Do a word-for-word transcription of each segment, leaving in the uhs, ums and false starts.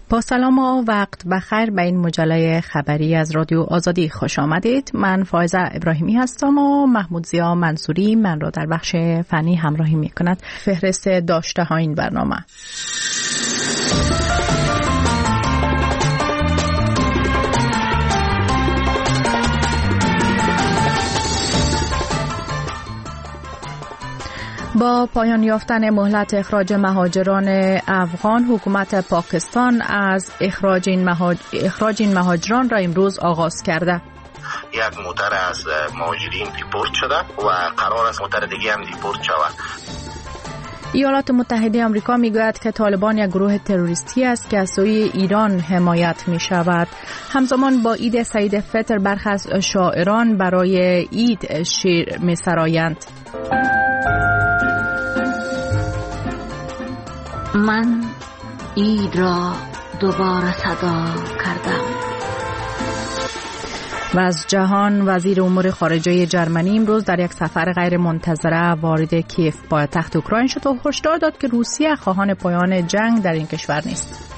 با سلام و وقت بخیر به این مجله خبری از رادیو آزادی خوش آمدید. من فائزه ابراهیمی هستم و محمود ضیا منصوری من را در بخش فنی همراهی می کند. فهرست داشته ها این برنامه: با پایان یافتن مهلت اخراج مهاجران افغان، حکومت پاکستان از اخراج این, مهاج... اخراج این مهاجران را امروز آغاز کرده. یک موتر از مهاجرین دیپورت شده و قرار است موتر دیگه هم دیپورت شود. ایالات متحده آمریکا میگوید که طالبان یک گروه تروریستی است که از سوی ایران حمایت می شود. همزمان با عید سعید فطر برخی از شاعران برای عید شعر می سرایند. من عید را دوباره صدا کردم. و از جهان، وزیر امور خارجه جرمنی امروز در یک سفر غیر منتظره وارد کیف پایتخت اوکراین شد و هشدار داد که روسیه خواهان پایان جنگ در این کشور نیست.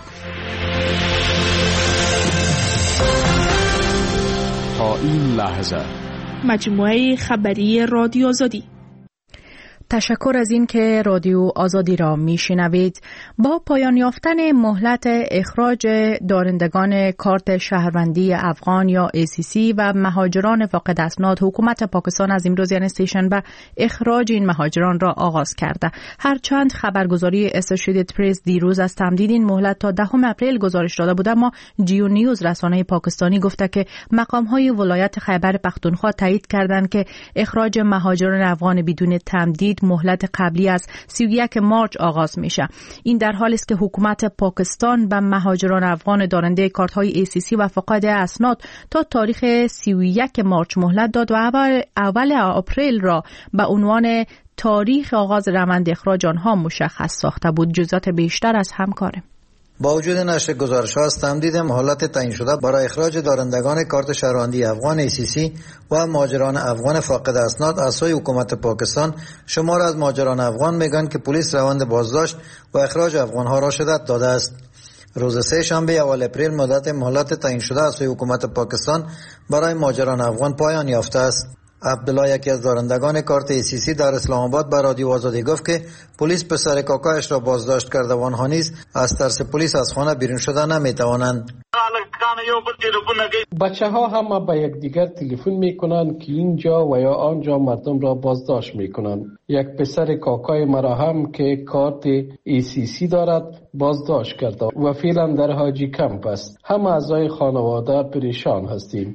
تا این لحظه مجموعه خبری رادیو آزادی. تشکر از این که رادیو آزادی را میشنوید. با پایان یافتن مهلت اخراج دارندگان کارت شهروندی افغان یا ای سی سی و مهاجران فاقد اسناد، حکومت پاکستان از امروز یعنی سه‌شنبه اخراج این مهاجران را آغاز کرده. هرچند خبرگزاری اسوسییتد پرس دیروز از تمدید این مهلت تا دهم اپریل گزارش داده بود، اما جیو نیوز رسانه پاکستانی گفته که مقام‌های ولایت خیبر پختونخوا تایید کردند که اخراج مهاجران افغان بدون تمدید مهلت قبلی از سی و یک مارچ آغاز میشه. این در حالی است که حکومت پاکستان به مهاجران افغان دارنده کارت های ای سی سی و فاقد اسناد تا تاریخ سی و یک مارچ مهلت داد و اول, اول اپریل را به عنوان تاریخ آغاز روند اخراج آنها مشخص ساخته بود. جزئیات بیشتر از همکارم. با وجود نشر گزارش‌ها از تمدید مهلت تعیین شده برای اخراج دارندگان کارت شهروندی افغان ای سی سی و مهاجران افغان فاقد اسناد از سوی حکومت پاکستان، شمار از مهاجران افغان میگن که پلیس روند بازداشت و اخراج افغان‌ها را شدت داده است. روز سه شنبه اول اپریل مدت مهلت تعیین شده از سوی حکومت پاکستان برای مهاجران افغان پایان یافته است. عبدالله، یکی از دارندگان کارت ای سی سی، در اسلام آباد به رادیو آزادی گفت که پلیس پسر کاکایش را بازداشت کرده و آنها نیز از ترس پلیس از خانه بیرون شدن نمیتوانند. بچه ها هم به یک دیگر تلفن میکنند که اینجا و یا آنجا مردم را بازداشت میکنند. یک پسر کاکای مرا هم که کارت ای سی سی دارد بازداشت کرده و فعلا در حاجی کمپ است. همه اعضای خانواده پریشان هستیم.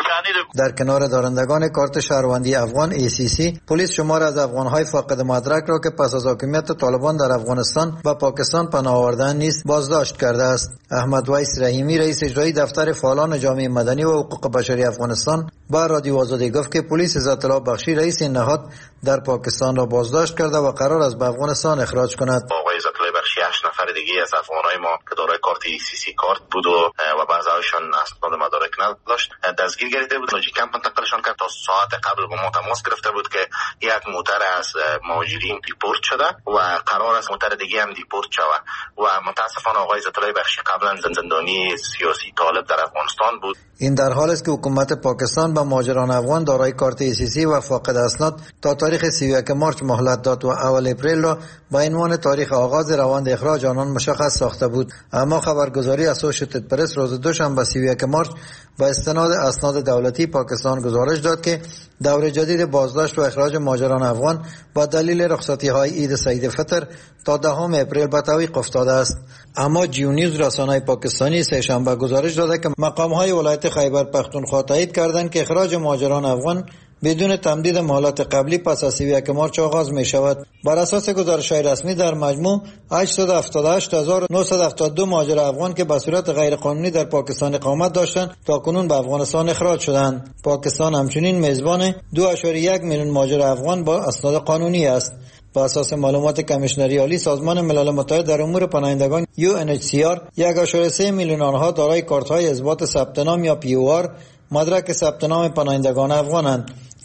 در کنار دارندگان کارت شهروندی افغان ای سی سی، پلیس شمار از افغان‌های فاقد مدرک را که پس از حاکمیت طالبان در افغانستان و پاکستان پناه آوردند نیز بازداشت کرده است. احمد ویس رحیمی، رئیس اجرایی دفتر فعالان جامعه مدنی و حقوق بشری افغانستان، با رادیو آزادی گفت که پلیس عزت الله بخشی، رئیس این نهاد، در پاکستان را بازداشت کرده و قرار است به افغانستان اخراج کند. آقای عزت الله بخشی هشت نفر دیگه از افغانای ما که دارای کارت ای سی سی کارت بود و و بعضی‌هاشون اسناد مدارک نداشت دستگیر گرفته بود. حاجی کمپ منتقلشان کرد. تا ساعت قبل با ما تماس گرفته بود که یک موتر از مهاجرین دیپورت شده و قرار است موتر دیگه هم دیپورت شود و متاسفانه آقای عزت الله بخشی قبلا زندانی سیاسی طالب در افغانستان بود. این در حالی است که حکومت پاکستان به مهاجران افغان دارای کارت ای سی سی و فاقد اسناد تا تاریخ سی و یک مارچ مهلت داد و اول اپریل را به عنوان تاریخ آغاز روند اخراج آنان مشخص ساخته بود. اما خبرگزاری اسوسییتد پرس روز دوشنبه سی و یک مارچ با استناد اسناد دولتی پاکستان گزارش داد که دور جدید بازداشت و اخراج مهاجران افغان با دلیل رخصتی‌های عید سعید فطر تا دهم اپریل به تعویق افتاده است. اما جیو نیوز رسانه پاکستانی سه‌شنبه گزارش داده که مقام‌های ولایت خیبر پختونخوا تایید کردند که اخراج مهاجران افغان بدون تمدید مهلت قبلی پس از سی و یک مارچ آغاز می شود. بر اساس گزارش‌های رسمی در مجموع هشتصد و هفتاد و هشت هزار و نهصد و هفتاد و دو مهاجر افغان که به صورت غیرقانونی در پاکستان اقامت داشتند تاکنون به افغانستان اخراج شدند. پاکستان همچنین میزبان دو ممیز یک میلیون مهاجر افغان با اسناد قانونی است. بر اساس معلومات کمیشنری عالی سازمان ملل متحد در امور پناهندگان یو ان اچ سی آر، یک ممیز سه میلیون آنها دارای کارت‌های اثبات ثبت نام یا پی او آر، مدرک ثبت نام پناهندگان افغانند.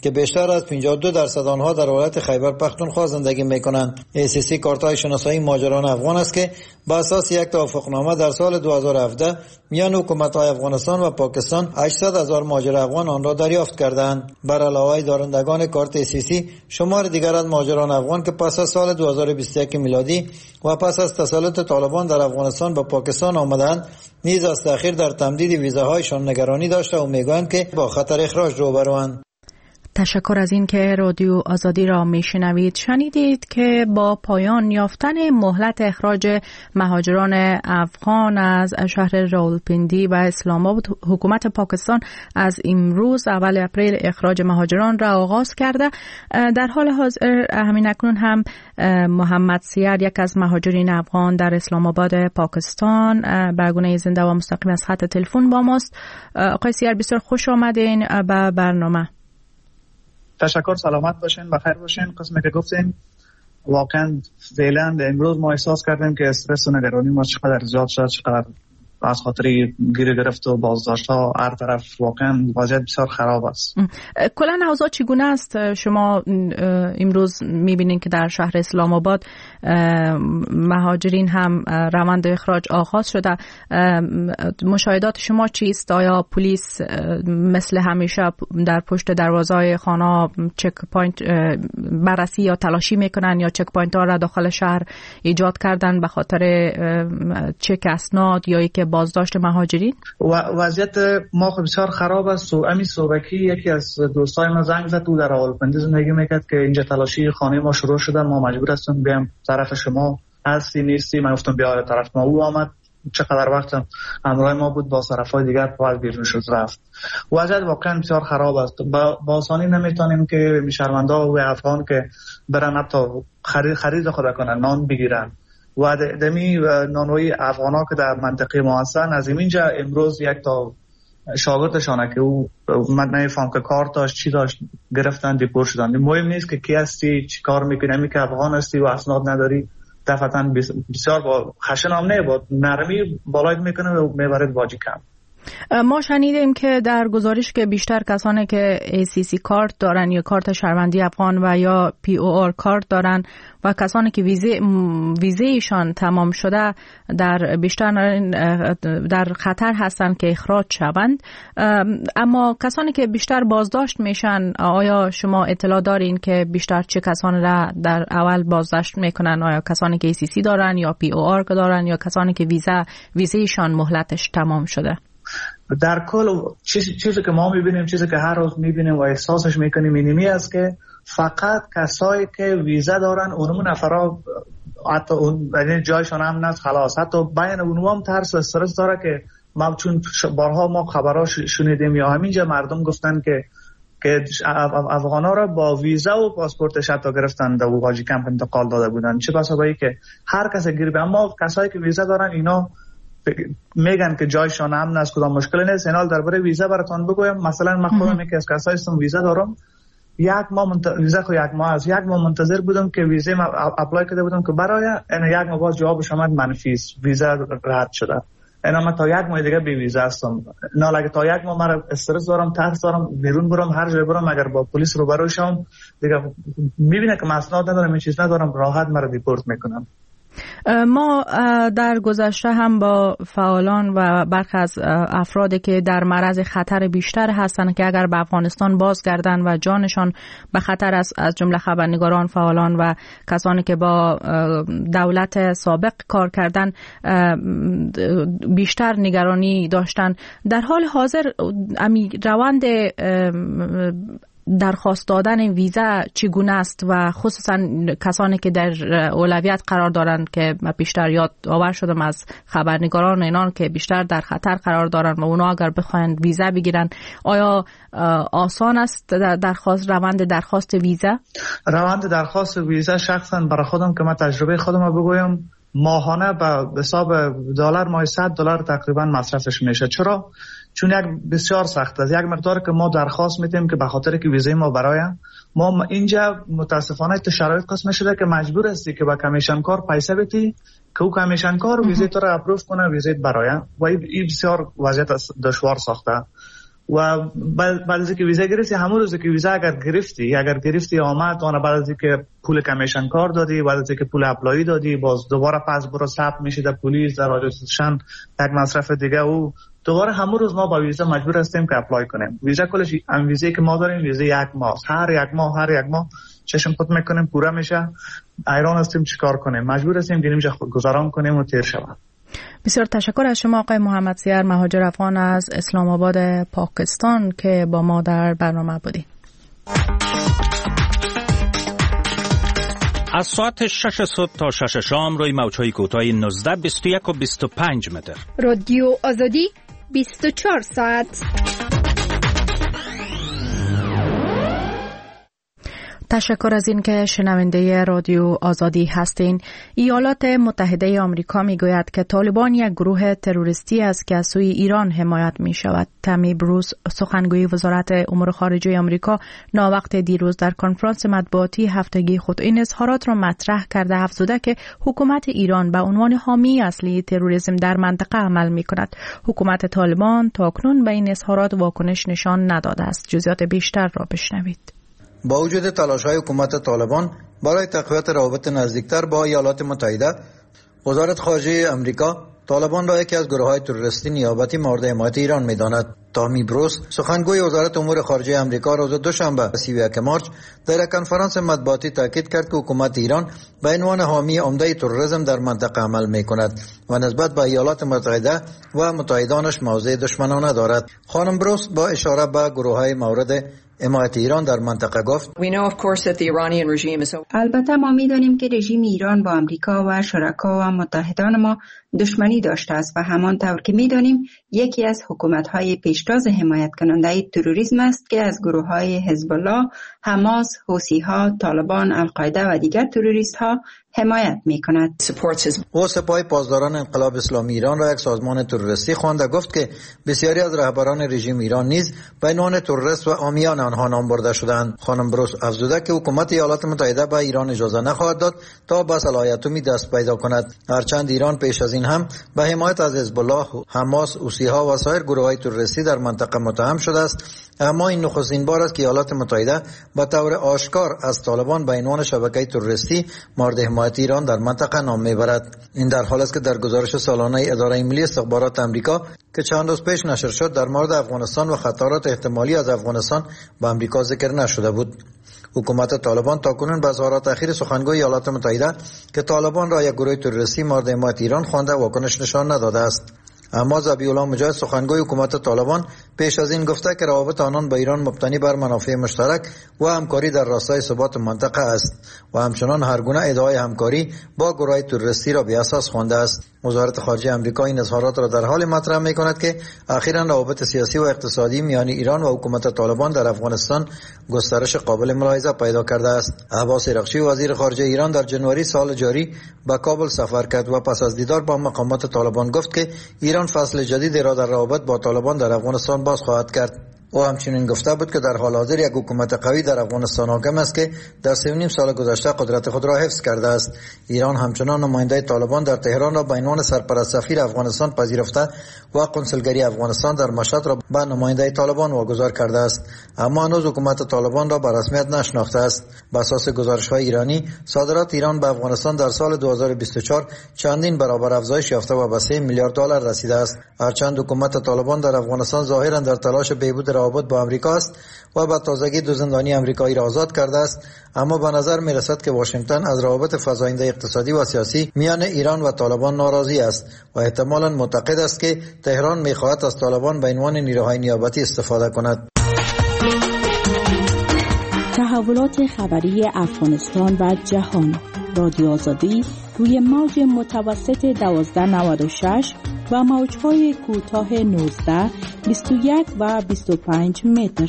که بیشتر از پنجاه و دو درصد آنها در ولایت خیبر پختونخوا زندگی میکنند. ای سی سی کارت‌های شناسایی مهاجران افغان است که بر اساس یک توافقنامه در سال دو هزار و هفده میان حکومت‌های افغانستان و پاکستان هشتصد هزار مهاجر افغان آن را دریافت کردند. بر علاوه دارندگان کارت ای سی سی، شمار دیگر از مهاجران افغان که پس از سال دو هزار و بیست و یک میلادی و پس از تسلط طالبان در افغانستان به پاکستان آمدند نیز از تأخیر در تمدید ویزاهایشان نگرانی داشته و میگویند که با خطر اخراج روبروند. تشکر از این که رادیو آزادی را میشنوید. شنیدید که با پایان یافتن مهلت اخراج مهاجران افغان از شهر راولپنڈی و اسلام آباد، حکومت پاکستان از امروز اول اپریل اخراج مهاجران را آغاز کرده. در حال حاضر همین اکنون هم محمد سیار، یک از مهاجرین افغان در اسلام آباد پاکستان، به گونه زنده و مستقیم از خط تلفن با ماست. آقای سیار، بسیار خوش آمدین به برنامه. تشکر، سلامت باشین، بخیر باشین. قسمی که گفتین واقعا فعلا امروز ما احساس کردیم که استرس و نگرانی ما چقدر زیاد شد، چقدر از خاطر گیر گرفت و بازداشت ها هر طرف واقعا وضعیت بسیار خراب است. کلا اوضاع چگونه است؟ شما امروز میبینین که در شهر اسلام آباد مهاجرین هم روند اخراج آغاز شده. مشاهدات شما چیست؟ آیا پلیس مثل همیشه در پشت دروازه‌های خانه چک پوینت بررسی یا تلاشی میکنن یا چک پوینت ها را داخل شهر ایجاد کردن به خاطر چک اسناد یا اینکه بازداشت مهاجرین؟ و وضعیت ما بسیار خراب است. و امی صوبکی یکی از دوستای ما زنگ زد و در راولپنڈی زندگی میکرد که اینجا تلاشی خانه ما شروع شده، ما مجبور هستیم بیام طرف شما، هستی نیستی؟ من گفتم بیا طرف ما. او آمد، چقدر وقت همراه ما بود، با طرفای دیگر پاک بیرون شد رفت. وضعیت واقعا بسیار خراب است. با آسانی نمیتونیم که شهروندا و افغان که برن حتی خرید خرید خود کنن، نان بگیرن و دمی نانوی افغانا که در منطقه ما هستن. از اینجا امروز یک تا شاگردشانه که او من نمیفهم که کار داشت چی داشت گرفتن دیپورت شدن. مهم نیست که کی هستی، چی کار میکنی، می که افغان هستی و اسناد نداری دفعتاً بسیار با خشن هم نه، با نرمی بالایت میکنه و میبرد واجی کم. ما شنیدیم که در گزارش که بیشتر کسانی که ای سی سی کارت دارن یا کارت شهروندی افغان و یا پی او آر کارت دارن و کسانی که ویزه ویزه‌شان تمام شده در بیشتر در خطر هستند که اخراج شوند. اما کسانی که بیشتر بازداشت میشن، آیا شما اطلاع دارین که بیشتر چه کسانی را در اول بازداشت میکنن؟ آیا کسانی که ای سی سی دارن یا پی او آر دارن یا کسانی که ویزه ویزه‌شان مهلتش تمام شده؟ در کل چیزی, چیزی که ما میبینیم، چیزی که هر روز میبینیم و احساسش میکنیم اینمی است که فقط کسایی که ویزا دارن اونمون نفرها حتی اون یعنی جایشان هم نست خلاص، حتی بین اونم هم ترس و استرس داره که ما چون بارها ما خبراش شنیدیم یا همینجا مردم گفتن که که افغانا را با ویزا و پاسپورتش حتی گرفتن و واجی کمپ انتقال داده بودن. چه بسا به که هر کس گیر به، اما کسایی که ویزا دارن اینا میگن که جایشان امن است، کدام مشکلی نیست. اینال درباره ویزا براتون بگویم. مثلا من خودم یکی از کسایی هستم ویزا دارم، یک ماه منت... ویزا خو یک ماه از یک ماه منتظر بودم که ویزا ما اپلای کرده بودم که برای این یک ماه باز جوابش اومد منفی است، ویزا رد شده. اینا من تا یک ماه دیگه بی ویزا هستم. نه لگه تا یک ماه من استرس دارم، ترس دارم، بیرون برم هر جای برم اگر با پلیس روبرو شم دیگه میبینه که اسناد ندارم، این چیز ندارم، راحت مرا دیپورت میکنن. ما در گذشته هم با فعالان و برخی از افرادی که در معرض خطر بیشتر هستند که اگر به افغانستان بازگردن و جانشان به خطر است، از جمله خبرنگاران، فعالان و کسانی که با دولت سابق کار کردن بیشتر نگرانی داشتن. در حال حاضر امی روند درخواست دادن ویزا چگونه است و خصوصا کسانی که در اولویت قرار دارند که بیشتر یاد آور شدم از خبرنگاران اینان که بیشتر در خطر قرار دارند و اونا اگر بخواین ویزا بگیرن، آیا آسان است درخواست روند درخواست ویزا؟ روند درخواست ویزا شخصا برای خودم که من تجربه خودم رو بگویم، ماهانه به حساب دلار ماهی صد دلار تقریبا مصرفش میشه. چرا؟ چون یک بسیار سخت است. یک مقدار که ما درخواست میدیم که به خاطر که ویزای ما برای ما اینجا متاسفانه تو شرایط قسم شده که مجبور هستی که با کمیشن کار پیسه بدی که او کمیشن کار ویزای تو را اپروف کنه، ویزای برای و این بسیار وضعیت دشوار ساخته. و بعد از اینکه ویزا گرفتی همون روز که ویزا اگر گرفتی اگر گرفتی آمد اون بعد از اینکه پول کمیشن کار دادی بعد از اینکه پول اپلای دادی باز دوباره پس برو ثبت میشی در پلیس در راجستشن یک مصرف دیگه او دوباره همون روز ما با ویزا مجبور هستیم که اپلای کنیم. ویزا کلش هم ویزایی که ما داریم ویزا یک ماه هر یک ماه هر یک ماه چشم خود میکنیم پوره میشه. ایران هستیم چیکار کنیم مجبور هستیم گیریم گذران کنیم و تیر شود. بسیار تشکر از شما آقای محمد سیر مهاجر افغان از اسلام آباد پاکستان که با ما در برنامه بودید. از ساعت شش صبح تا شش شام روی موج‌های کوتاه نوزده، بیست و یک و بیست و پنج متر. رادیو آزادی بیست و چهار ساعت. تشکر از این که شنونده رادیو آزادی هستین. ایالات متحده آمریکا می گوید که طالبان یک گروه تروریستی است که از سوی ایران حمایت می شود. تامی بروس سخنگوی وزارت امور خارجه آمریکا ناوقت دیروز در کنفرانس مطبوعاتی هفتگی خود این اظهارات را مطرح کرده افزوده که حکومت ایران به عنوان حامی اصلی تروریسم در منطقه عمل می کند. حکومت طالبان تاکنون به این اظهارات واکنش نشان نداده است. جزئیات بیشتر را بشنوید. با وجود تلاش‌های حکومت طالبان برای تقویت روابط نزدیکتر با ایالات متحده، وزارت خارجه آمریکا طالبان را یکی از گروه‌های تروریستی نیابتی مورد حمایت ایران می‌داند. تامی بروس سخنگوی وزارت امور خارجه آمریکا روز دوشنبه سی و یک مارچ در کنفرانس مطبوعاتی تاکید کرد که حکومت ایران به عنوان حامی عمده تروریسم در منطقه عمل می‌کند و نسبت به ایالات متحده و متحدانش موضع دشمنانه دارد. خانم بروس با اشاره به گروه‌های مورد حمایت ایران در منطقه گفت: البته ما می‌دانیم که رژیم ایران با آمریکا و شرکا و متحدان ما دشمنی داشته است و همانطور که می‌دانیم یکی از حکومت‌های پیشتاز حمایت کننده تروریسم است که از گروه‌های حزب الله، حماس، حوثی‌ها، طالبان، القاعده و دیگر تروریست‌ها حمایت می‌کند. او سپاه پاسداران انقلاب اسلامی ایران را یک سازمان تروریستی خوانده. گفت که بسیاری از رهبران رژیم ایران نیز به عنوان تروریست و عامیان آنها نام برده شدند. خانم بروس افزوده که حکومت ایالات متحده به ایران اجازه نخواهد داد تا به صلاحیت‌اتمی دست پیدا کند، هرچند ایران پیش از این هم به حمایت از حزب الله، حماس، حوثی‌ها و سایر گروه‌های تروریستی در منطقه متهم شده است. اما این نخستین بار است که ایالات متحده به طور آشکار از طالبان به عنوان شبکه تروریستی مورد حمایت ایران در منطقه نام میبرد. این در حالی است که در گزارش سالانه اداره ملی استخبارات آمریکا که چند روز پیش نشر شد در مورد افغانستان و خطرات احتمالی از افغانستان به آمریکا ذکر نشده بود. حکومت طالبان تاکنون به اظهارات اخیر سخنگوی ایالات متحده که طالبان را یک گروه تروریستی مورد حمایت ایران خوانده واکنش نشان نداده است. اما ذبیح الله مجاهد سخنگوی حکومت طالبان پیش از این گفته که روابط آنان با ایران مبتنی بر منافع مشترک و همکاری در راستای ثبات منطقه است و همچنان هر گونه ادعای همکاری با گروه تروریستی را بی اساس خوانده است. وزارت خارجه آمریکا این اظهارات را در حال مطرح می‌کند که اخیراً روابط سیاسی و اقتصادی میان ایران و حکومت طالبان در افغانستان گسترش قابل ملاحظه پیدا کرده است. عباس رقچی وزیر خارجه ایران در جنوری سال جاری به کابل سفر کرد و پس از دیدار با مقامات طالبان گفت که ایران فصل جدیدی را در روابط با طالبان در افغانستان باز خواهد کرد. او همچنین گفته بود که در حال حاضر یک حکومت قوی در افغانستان حاکم است که در سه و نیم سال گذشته قدرت خود را حفظ کرده است. ایران همچنان نماینده طالبان در تهران را به عنوان سرپرست سفیر افغانستان پذیرفته و قنسولگری افغانستان در مشهد را به نماینده طالبان واگذار کرده است، اما هنوز حکومت طالبان را به رسمیت نشناخته است. بر اساس گزارش‌های ایرانی، صادرات ایران به افغانستان در سال دو هزار و بیست و چهار چندین برابر افزایش یافته و به سه میلیارد دلار رسیده است. هرچند حکومت طالبان در افغانستان ظاهراً در تلاش بهبود روابط با آمریکا است و به تازگی دو زندانی آمریکایی را آزاد کرده است، اما به نظر می رسد که واشنگتن از روابط فزاینده اقتصادی و سیاسی میان ایران و طالبان ناراضی است و احتمالاً معتقد است که تهران می خواهد از طالبان به عنوان نیروهای نیابتی استفاده کند. تحولات خبری افغانستان و جهان. رادیو آزادی روی موج متوسط دوازده نود و شش و موج‌های کوتاه نوزده، بیست و یک و بیست و پنج متر.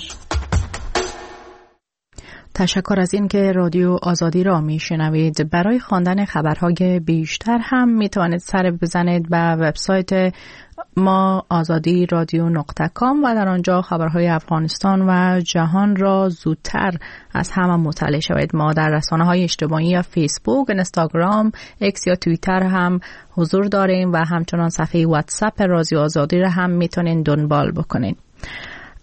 تشکر از این که رادیو آزادی را میشنوید. برای خواندن خبرهای بیشتر هم میتوانید سر بزنید به وبسایت ما آزادی رادیو نقطه کام و در آنجا خبرهای افغانستان و جهان را زودتر از همه مطلع شوید. ما در رسانه‌های اجتماعی یا فیسبوک، اینستاگرام، اکس یا توییتر هم حضور داریم و همچنان صفحه واتساپ رادیو آزادی را هم میتونید دنبال بکنید.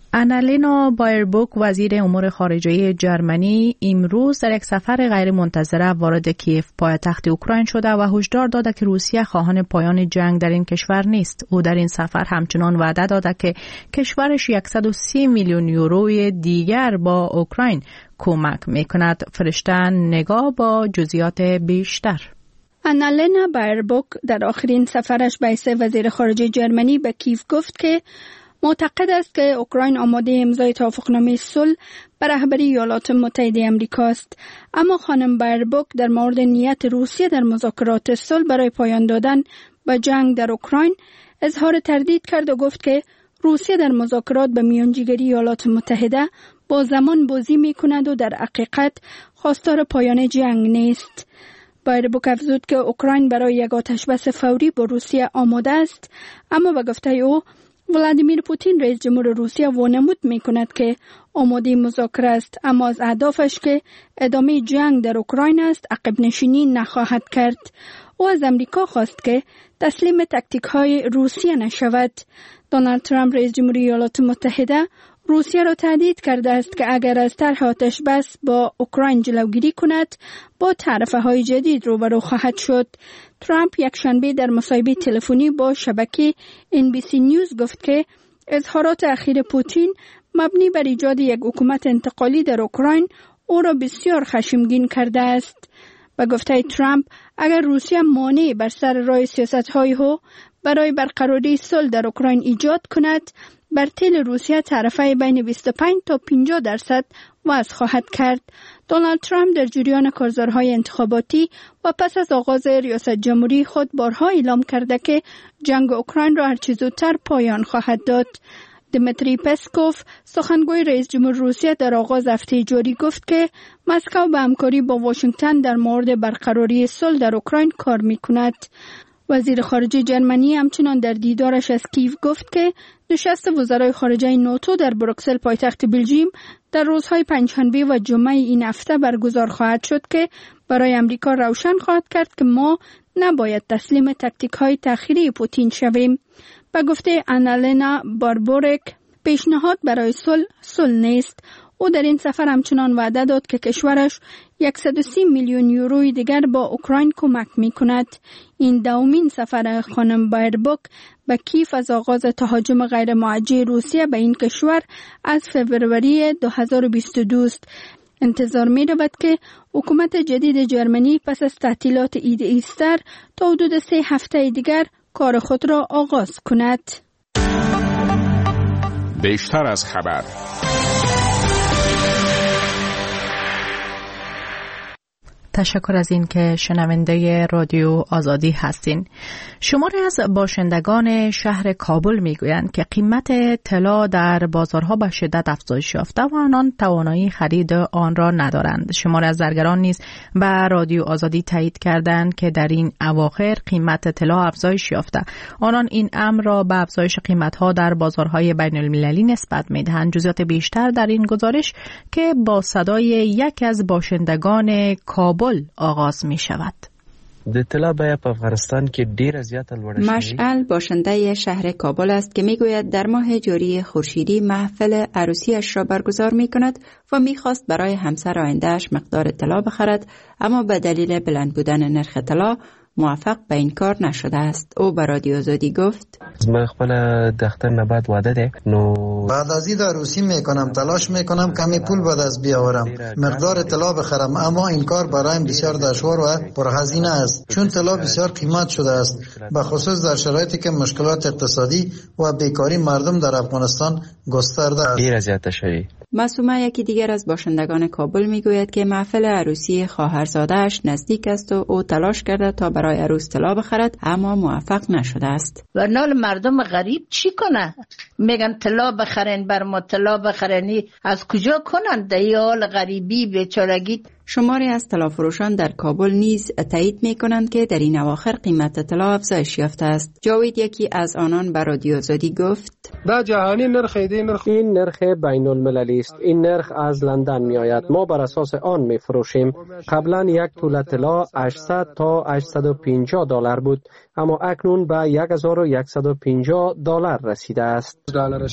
آنالینا بایربوک وزیر امور خارجه جرمنی امروز در یک سفر غیر منتظره وارد کیف پایتخت اوکراین شده و هشدار داده که روسیه خواهان پایان جنگ در این کشور نیست. او در این سفر همچنان وعده داده که کشورش صد و سی میلیون یوروی دیگر با اوکراین کمک میکند. فرشته نگاه با جزئیات بیشتر. آنالینا بایربوک در آخرین سفرش به حیث وزیر خارجه جرمنی به کیف گفت که معتقد است که اوکراین آماده امضای توافقنامه صلح به رهبری ایالات متحده آمریکا است. اما خانم بایربوک در مورد نیت روسیه در مذاکرات صلح برای پایان دادن به جنگ در اوکراین اظهار تردید کرد و گفت که روسیه در مذاکرات به میانجیگری ایالات متحده با زمان بازی می کند و در حقیقت خواستار پایان جنگ نیست. بایربوک افزود که اوکراین برای یک آتشبس فوری با روسیه آماده است، اما به گفته او ولادیمیر پوتین رئیس جمهور روسیه وانمود می کند که آماده مذاکره است، اما از اهدافش که ادامه جنگ در اوکراین است عقب نشینی نخواهد کرد. او از امریکا خواست که تسلیم تاکتیک های روسیه نشود. دونالد ترامپ رئیس جمهوری ایالات متحده روسیه را تهدید کرده است که اگر از طرح آتش بس با اوکراین جلوگیری کند با تعرفه های جدید روبرو خواهد شد. ترامپ یک شنبه در مصاحبه تلفنی با شبکه ان بی سی نیوز گفت که اظهارات اخیر پوتین مبنی بر ایجاد یک حکومت انتقالی در اوکراین او را بسیار خشمگین کرده است. به گفته ترامپ اگر روسیه مانع بر سر راه سیاست‌های او برای برقراری صلح در اوکراین ایجاد کند، بر تیل روسیه تعرفه بین بیست و پنج تا پنجاه درصد وضع خواهد کرد. دونالد ترامپ در جریان کارزارهای انتخاباتی و پس از آغاز ریاست جمهوری خود بارها اعلام کرده که جنگ اوکراین را هرچه زودتر پایان خواهد داد. دمیتری پسکوف سخنگوی رئیس جمهور روسیه در آغاز هفته جاری گفت که مسکو به همکاری با واشنگتن در مورد برقراری صلح در اوکراین کار می‌کند. وزیر خارجه جرمنی همچنان در دیدارش از کیف گفت که نشست وزرای خارجه ناتو در بروکسل پایتخت بلژیم در روزهای پنجشنبه و جمعه این هفته برگزار خواهد شد که برای امریکا روشن خواهد کرد که ما نباید تسلیم تاکتیک های تأخیری پوتین شویم. به گفته آنالینا بایربوک پیشنهاد برای صلح صلح نیست. او در این سفر همچنان وعده داد که کشورش صد و سی میلیون یوروی دیگر با اوکراین کمک می کند. این دومین سفر خانم بایربوک به کیف از آغاز تهاجم غیر موجه روسیه به این کشور از فوریه دو هزار و بیست و دو است. انتظار می رود که حکومت جدید جرمنی پس از تعطیلات عید ایستر تا حدود سه هفته دیگر کار خود را آغاز کند. بیشتر از خبر. تشکر از این که شنونده رادیو آزادی هستین. شماری از باشندگان شهر کابل میگویند که قیمت طلا در بازارها به شدت افزایش یافته و آنان توانایی خرید آن را ندارند. شماری از زرگران نیز به رادیو آزادی تایید کردند که در این اواخر قیمت طلا افزایش یافته. آنان این امر را به افزایش قیمت‌ها در بازارهای بین المللی نسبت می‌دهند. جزئیات بیشتر در این گزارش که با صدای یک از باشندگان کابل آغاز می شود. د طلا بیه په افغانستان کې ډیره زیاته لوړه شوې. مشعل باشنده شهر کابل است که میگوید در ماه جاری خورشیدی محفل عروسیش را برگزار می کند و میخواست برای همسر آیندهش مقدار طلا بخرد، اما به دلیل بلند بودن نرخ طلا موفق به این کار نشده است. او به رادیو آزادی گفت من خپل دختر نه بعد واده ده نو بعد از این عروسی میکنم، تلاش میکنم کمی پول به دست بیاورم، مقدار طلا بخرم، اما این کار برایم بسیار دشوار و پرهزینه است چون طلا بسیار قیمت شده است، به خصوص در شرایطی که مشکلات اقتصادی و بیکاری مردم در افغانستان گسترده است. ډیره زیاته شوی. معصومه یکی دیگر از باشندگان کابل میگوید که محفل عروسی خواهرزاده‌اش نزدیک است و او تلاش کرده تا برای عروس طلا بخرد اما موفق نشده است. و نال مردم غریب چی کنه؟ میگن طلا بخرین، بر ما طلا بخرینی از کجا کنن؟ در این حال غریبی بیچارگی. شماری از طلافروشان در کابل نیز تایید میکنند که در این اواخر قیمت طلا افزایش یافته است. جاوید یکی از آنان به رادیو آزادی گفت دا جهانی نرخ دی نرخ این نرخ بین المللی است. این نرخ از لندن می آید. ما بر اساس آن می فروشیم. قبلا یک توله طلا هشتصد تا هشتصد و پنجاه دلار بود، اما اکنون به یک هزار و صد و پنجاه دلار رسیده است.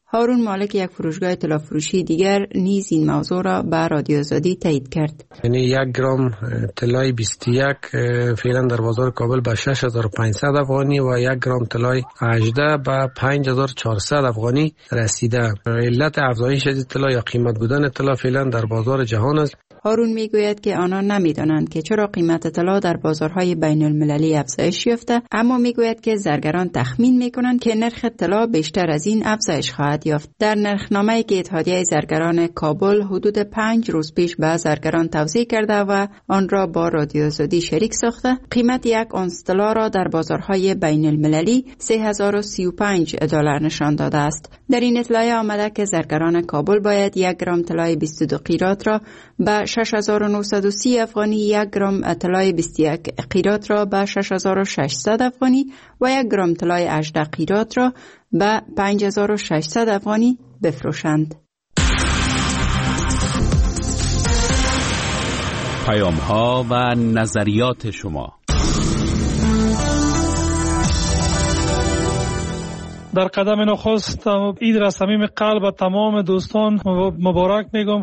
هارون مالک یک فروشگاه طلا فروشی دیگر نیز این موضوع را به رادیو آزادی تایید کرد. یعنی یک گرم طلای بیست و یک فعلا در بازار کابل به شش هزار و پانصد افغانی و یک گرم طلای هجده به پنج هزار و چهارصد افغانی رسیده. علت افزایش طلا یا قیمت بودن طلا فعلا در بازار جهان است. هارون میگوید که آنان نمیدانند که چرا قیمت طلا در بازارهای بین المللی افزایش یافته، اما میگوید که زرگران تخمین میکنند که نرخ طلا بیشتر از این افزایش خواهد یافت. در نرخنامه‌ای که اتحادیه زرگران کابل حدود پنج روز پیش به زرگران توضیح کرده و آن را با رادیو آزادی شریک ساخته، قیمت یک اونس طلا را در بازارهای بین المللی سه هزار و سی و پنج دلار نشان داده است. در این اطلاعیه آمده که زرگران کابل باید یک گرم طلای بیست و دو قیراط را به شش هزار و نهصد و سی افغانی، یک گرم طلای بیست و یک قیراط را به شش هزار و ششصد افغانی و یک گرم طلای هجده قیراط را به پنج هزار و ششصد افغانی بفروشند. پیام ها و نظریات شما. در قدم نخست عید را صمیم قلب تمام دوستان مبارک میگم.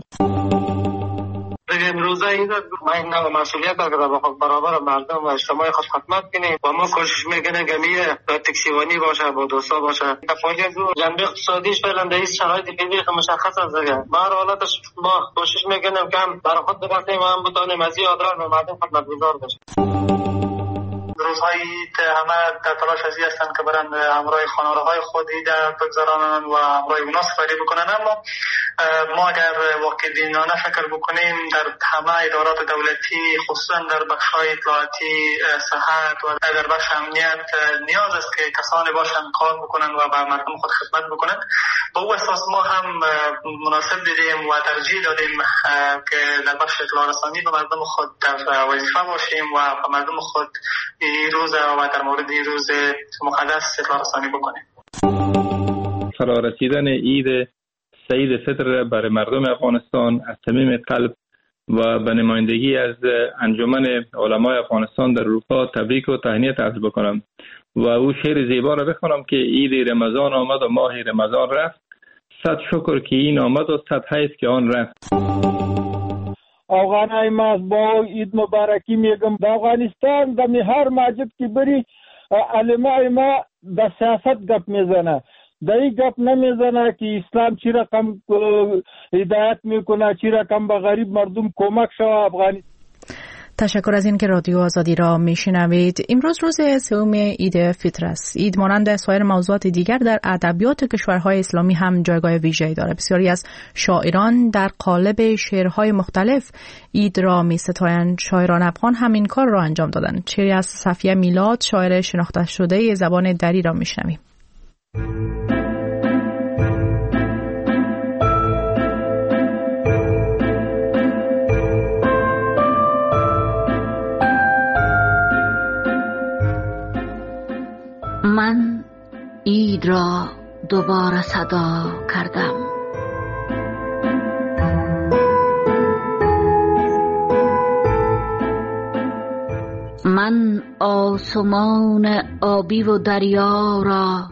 امروزه عید ما این نوع مسئولیت دارد که برابر مردم و اجتماع خود خدمت کنیم و ما کوشش میکنیم که میره تکسیوانی باشه با دوستا باشه. تفاوت از جنبه اقتصادیش فعلا در این شرایط فعلی مشخص است دیگه. ما هر حالتش ما کوشش میکنیم که هم برای خود ببخشیم و هم بتونیم از این ادرار به مردم خدمتگزار باشیم. روزهای عید همه در تلاش از این هستند که برن همراه خانواده‌های خود عید بگذرانن و همراه اونا سفری بکنن، اما ما اگر واقع بینانه فکر بکنیم در همه ادارات دولتی خصوصا در بخش‌های اطلاعاتی، صحت و در بخش امنیت نیاز است که کسانی باشند کار بکنن و به مردم خود خدمت بکنن. با او اساس ما هم مناسب دیدیم و ترجیح دادیم که در بخش اطلاع رسانی به مردم خود در وظیفه باشیم و به مردم خود این روز و در مورد این روز مقدس اطلاع رسانی بکنیم. فرارسیدن عید سعید فطر برای مردم افغانستان از صمیم قلب و به نمایندگی از انجمن علمای افغانستان در اروپا تبریک و تهنیت عرض بکنم و او شعر زیبا را بخوانم که عید رمضان آمد و ماه رمضان رفت، صد شکر که این آمد و صد حیف که آن رفت. افغانای ما با عید مبارکی میگم. در افغانستان در هر مسجد که بری علمای ما در سیاست گپ میزنه، در این گپ نمیزنه که اسلام چی رقم هدایت میکنه، چی رقم به غریب مردم کمک شوه. افغانستان تشکر از این که رادیو آزادی را میشنوید. امروز روز سوم عید فطر است. عید مانند سایر موضوعات دیگر در ادبیات کشورهای اسلامی هم جایگاه ویژه‌ای دارد. بسیاری از شاعران در قالب شعرهای مختلف عید را می‌ستایند. شاعران افغان هم این کار را انجام دادند. شعری از صفیه میلاد، شاعر شناخته شده زبان دری را میشنویم. من عید را دوباره صدا کردم. من آسمان آبی و دریا را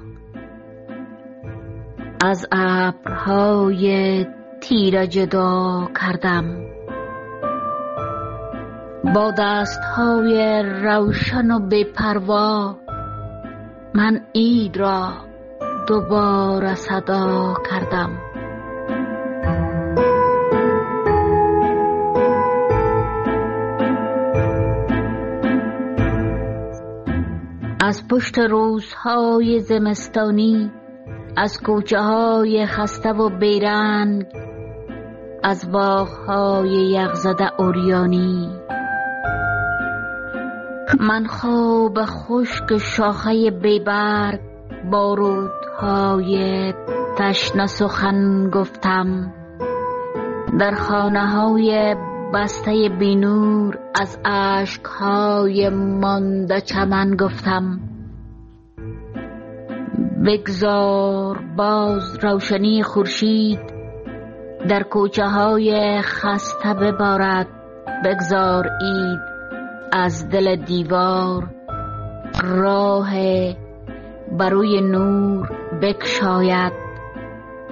از ابرهای تیره جدا کردم. با دستهای روشن و بی‌پروا من عید را دوباره صدا کردم. از پشت روزهای زمستانی، از کوچه های خسته و بیرنگ، از باغهای یخزده عریانی، من خواب خشک شاخه بیبرگ با رودهای تشنه سخن گفتم. در خانه های بسته بینور از اشکهای مانده چمن گفتم. بگذار باز روشنی خورشید در کوچه های خسته ببارد. بگذار عید از دل دیوار راه بروی نور بکشاید.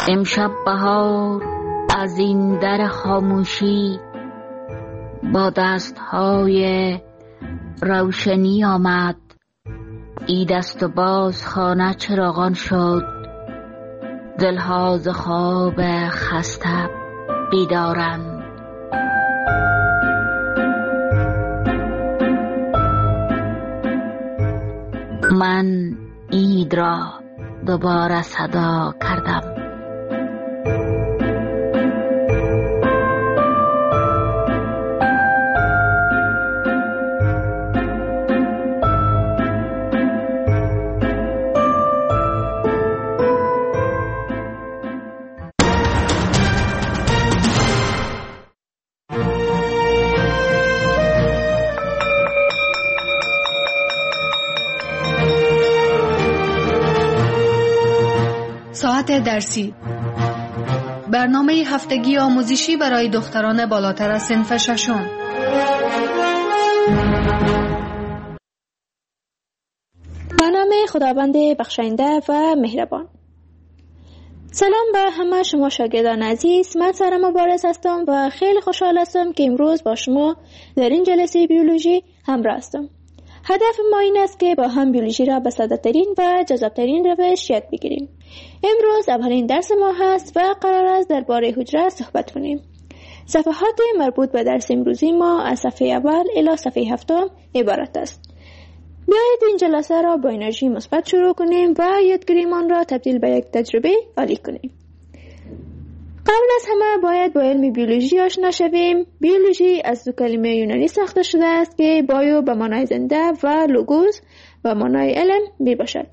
امشب بهار از این در خاموشی با دستهای روشنی آمد. عید است و باز خانه چراغان شد، دلها ز خواب خسته بیدارند. من عید را دوباره صدا کردم. ساعت درسی، برنامه هفتگی آموزشی برای دختران بالاتر از صنف ششم. به نام خداوند بخشنده و مهربان. سلام به همه شما شاگردان عزیز. من سارا مبارز هستم و خیلی خوشحال هستم که امروز با شما در این جلسه بیولوژی همراه هستم. هدف ما این است که با هم بیولوژی را به ساده‌ترین و جذاب‌ترین روش یاد بگیریم. امروز اولین درس ما هست و قرار است درباره حجره صحبت کنیم. صفحات مربوط به درس امروزی ما از صفحه اول الی صفحه هفتم عبارت است. بیایید این جلسه را با انرژی مثبت شروع کنیم و یادگیریمان را تبدیل به یک تجربه عالی کنیم. قبل از همه باید با علم بیولوژی آشنا شویم. بیولوژی از دو کلمه یونانی ساخته شده است که بایو به معنای زنده و لوگوس به معنای علم می باشد.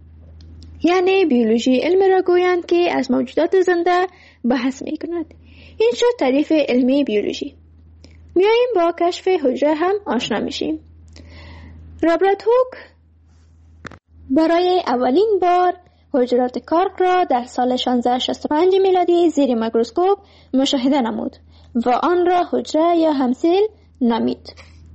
یعنی بیولوژی علم را گویند که از موجودات زنده بحث می کند. این شد تعریف علمی بیولوژی. میاییم با کشف حجره هم آشنا میشیم. رابرت هوک برای اولین بار حجرات کارک را در سال شانزده صد و شصت و پنج میلادی زیر میکروسکوپ مشاهده نمود و آن را حجره یا همسیل نامید.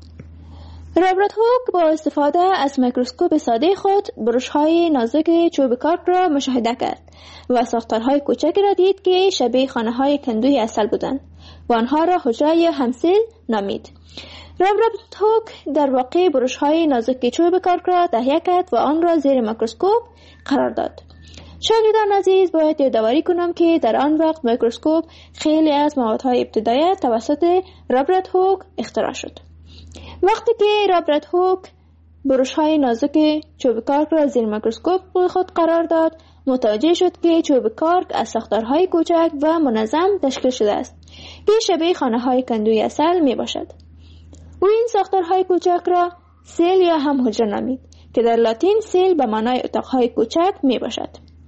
رابرت هوک با استفاده از میکروسکوپ ساده خود برش‌های نازک چوب کارک را مشاهده کرد و ساختارهای کوچکی را دید که شبیه خانه‌های کندوی عسل بودند و آنها را حجره یا همسیل نامید. رابرت هوک در واقع برش‌های نازک چوب کارک را تهیه کرد و آن را زیر میکروسکوپ قرار داد. شاگردان عزیز، باید یادآوری کنم که در آن وقت میکروسکوپ خیلی از موادهای ابتدایی توسط رابرت هوک اختراع شد. وقتی که رابرت هوک برش‌های نازک چوب کارک را زیر میکروسکوپ خود قرار داد، متوجه شد که چوب کارک از ساختارهای کوچک و منظم تشکیل شده است که شبیه خانه‌های کندوی عسل می باشد. او این ساختارهای کوچک را سیل یا هم حجره نامید که در لاتین سیل به معنای اتاقهای کوچک می باشد.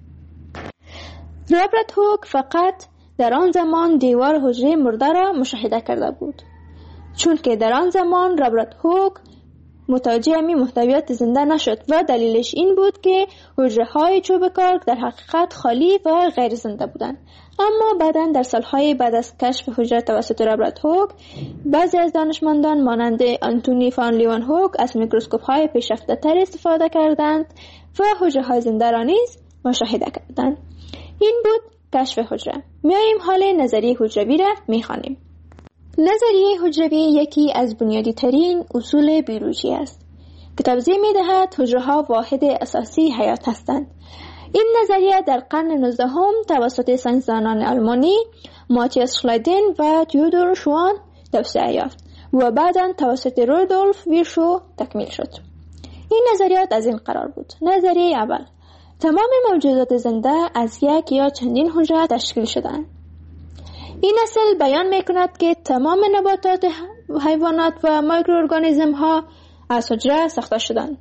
رابرت هوک فقط در آن زمان دیوار حجره مرده را مشاهده کرده بود، چون که در آن زمان رابرت هوک متوجه می محتویات زنده نشد و دلیلش این بود که حجره های چوب کارک در حقیقت خالی و غیر زنده بودند. اما بعداً در سالهای بعد از کشف حجره توسط رابرت هوک، بعضی از دانشمندان مانند آنتونی فان لیون هوک از میکروسکوپ های پیشرفته تر استفاده کردند و حجره های زنده را نیز مشاهده کردند. این بود کشف حجره. میاییم حال نظریه حجروی را میخوانیم. نظریه حجروی یکی از بنیادی ترین اصول بیولوژی است که توضیح می‌دهد حجره‌ها واحد اساسی حیات هستند. این نظریه در قرن نوزدهم توسط ساینسدانان آلمانی ماتیاس شلایدن و تیودور شوان توسعه یافت و بعداً توسط رودولف ویرشو تکمیل شد. این نظریات از این قرار بود: نظریه اول، تمام موجودات زنده از یک یا چندین حجره تشکیل شده‌اند. این اصل بیان می‌کند که تمام نباتات، حیوانات و مایکروارگانیسم ها از حجره ساخته شدند.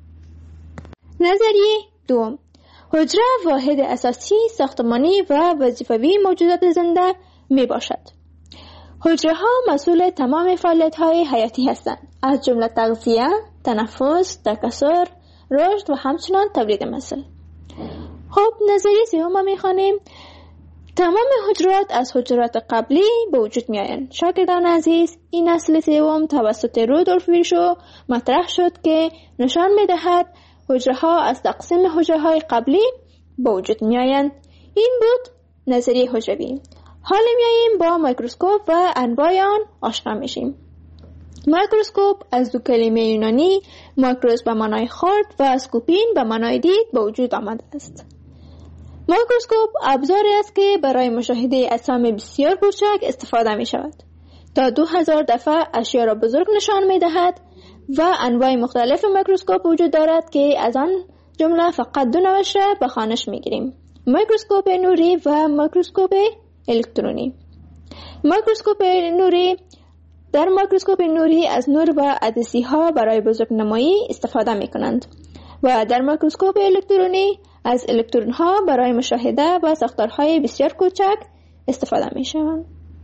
نظریه دوم، حجره واحد اساسی ساختمانی و وظیفوی موجودات زنده می باشد. حجره ها مسئول تمام فعالیت های حیاتی هستند، از جمله تغذیه، تنفس، تکثر، رشد و همچنان تولید مثل. خب نظریه سوم می خوانیم: تمام حجرات از حجرات قبلی به وجود می آیند. شاگردان عزیز، این اصل سوم توسط رودولف ویرشو مطرح شد که نشان می دهد حجره ها از تقسیم حجره های قبلی به وجود می آیند. این بود نظریه حجروی. حالا میاییم با میکروسکوپ و انواع آن آشنا میشیم. میکروسکوپ از دو کلمه یونانی مایکروس به معنای خرد و سکوپین به معنای دید به وجود آمده است. میکروسکوپ ابزاری است که برای مشاهده اجسام بسیار کوچک استفاده می شود. تا دو هزار دفعه اشیا را بزرگ نشان می دهد و انواع مختلف میکروسکوپ وجود دارد که از آن جمله فقط دو نوش را به خوانش می گیریم: میکروسکوپ نوری و میکروسکوپ الکترونی. میکروسکوپ نوری در میکروسکوپ نوری از نور و عدسی ها برای بزرگنمایی استفاده می کنند و در میکروسکوپ الکترونی از الکترون ها برای مشاهده و ساختارهای بسیار کوچک استفاده می شوند.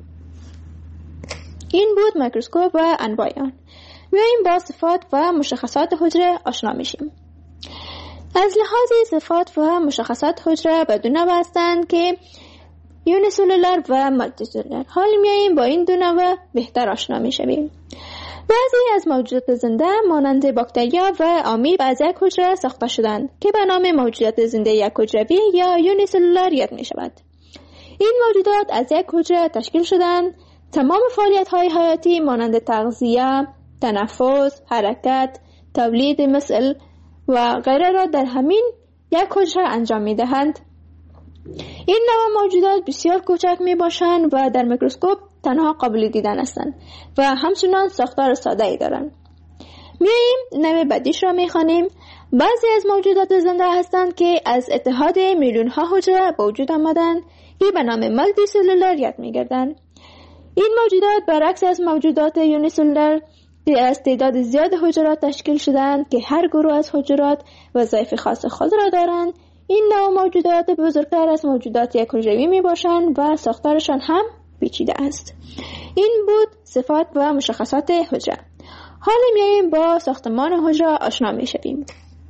این بود میکروسکوپ و انواع آن. بیاییم با صفات و مشخصات حجره آشنا میشیم. از لحاظ صفات و مشخصات حجره به دو نوع هستند که یونیسلولر و مولتیسلولر. حال میاییم با این دو نوع بهتر آشنا میشویم. بعضی از موجودات زنده مانند باکتریا و آمیب از یک حجره ساخته شدند که به نام موجودات زنده یک حجروی یا یونیسلولر یاد می شود. این موجودات از یک حجره تشکیل شدند. تمام فعالیت های حیاتی مانند تغذیه، تنفس، حرکت، تولید مثل و غیره را در همین یک حجره انجام می دهند. این نوع موجودات بسیار کوچک می باشند و در میکروسکوپ تنها قابل دیدن هستند و همچنان ساختار ساده ای دارند. میاییم نوع بعدیش را می خوانیم. بعضی از موجودات زنده هستند که از اتحاد میلیون ها حجره به وجود آمدند که به نام مولتی سلولر یاد می گردند. این موجودات برعکس از موجودات یونیسلولر که از تعداد زیاد حجرات تشکیل شدند که هر گروه از حجرات وظایف خاص خود را دارند، این نوع موجودات بزرگتر از موجودات یک حجروی می باشند و ساختارشان هم پیچیده است. این بود صفات و مشخصات حجره. حالا میاییم با ساختمان حجره آشنا می شویم.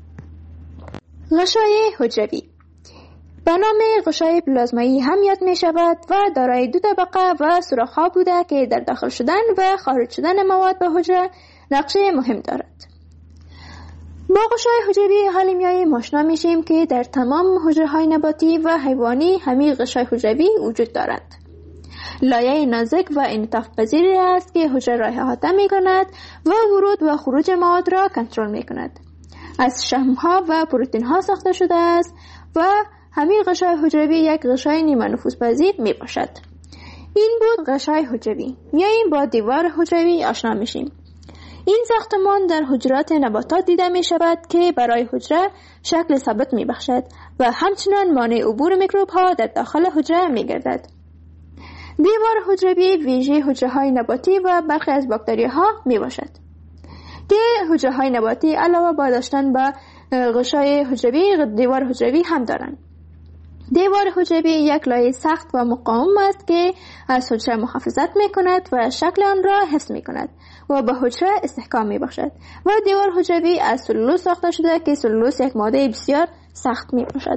غشای حجروی به نام غشای پلازمایی هم یاد می شود و دارای دو طبقه و سوراخ‌ها بوده که در داخل شدن و خارج شدن مواد به حجره نقشه مهم دارد. با غشای حجروی حالی میاییم آشنا میشیم که در تمام حجره‌های نباتی و حیوانی همین غشای حجروی وجود دارد. لایه نازک و انعطاف پذیری است که حجره را احاطه می کند و ورود و خروج مواد را کنترل می کند. از شحم‌ها و پروتئین‌ها ساخته شده است و همین غشای حجروی یک غشای نیمه نفوذپذیر می باشد. این بود غشای حجروی. میاییم با دیوار حجروی آشنا میشیم. این ساختمان در حجرات نباتات دیده می شود که برای حجره شکل ثابت می بخشد و همچنان مانع عبور میکروب ها در داخل حجره می گردد. دیوار حجروی ویژه حجره های نباتی و برخی از باکتری ها می باشد که حجره های نباتی علاوه بر داشتن به غشای حجروی دیوار حجروی هم دارند. دیوار حجروی یک لایه سخت و مقاوم است که از حجره محافظت می کند و شکل آن را حفظ می کند و به حجره استحکام می بخشد و دیوار حجروی از سلولوز ساخته شده که سلولوز یک ماده بسیار سخت می باشد.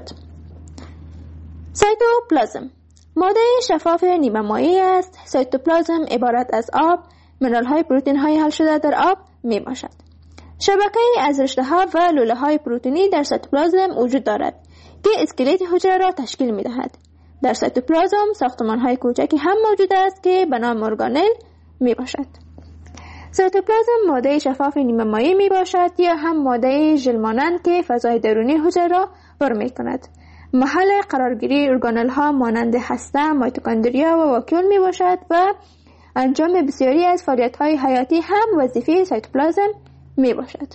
سایتوپلازم ماده شفاف نیمه مایع است. سایتوپلازم عبارت از آب، منرال های پروتئین های حل شده در آب می باشد. شبکه از رشته ها و لوله های پروتئینی در سایتوپلازم وجود دارد که اسکلت حجره را تشکیل می دهد. در سایتوپلازم ساختمان های کوچکی هم موجود است که به نام ارگانل می باشد. سایتوپلازم ماده شفاف نیمه مایع می باشد یا هم ماده ژل مانند که فضای درونی حجره را پر می کند. محل قرارگیری ارگانل ها مانند هسته، میتوکندریا و واکیول می باشد و انجام بسیاری از فعالیت های حیاتی هم وظیفه سایتوپلازم می باشد.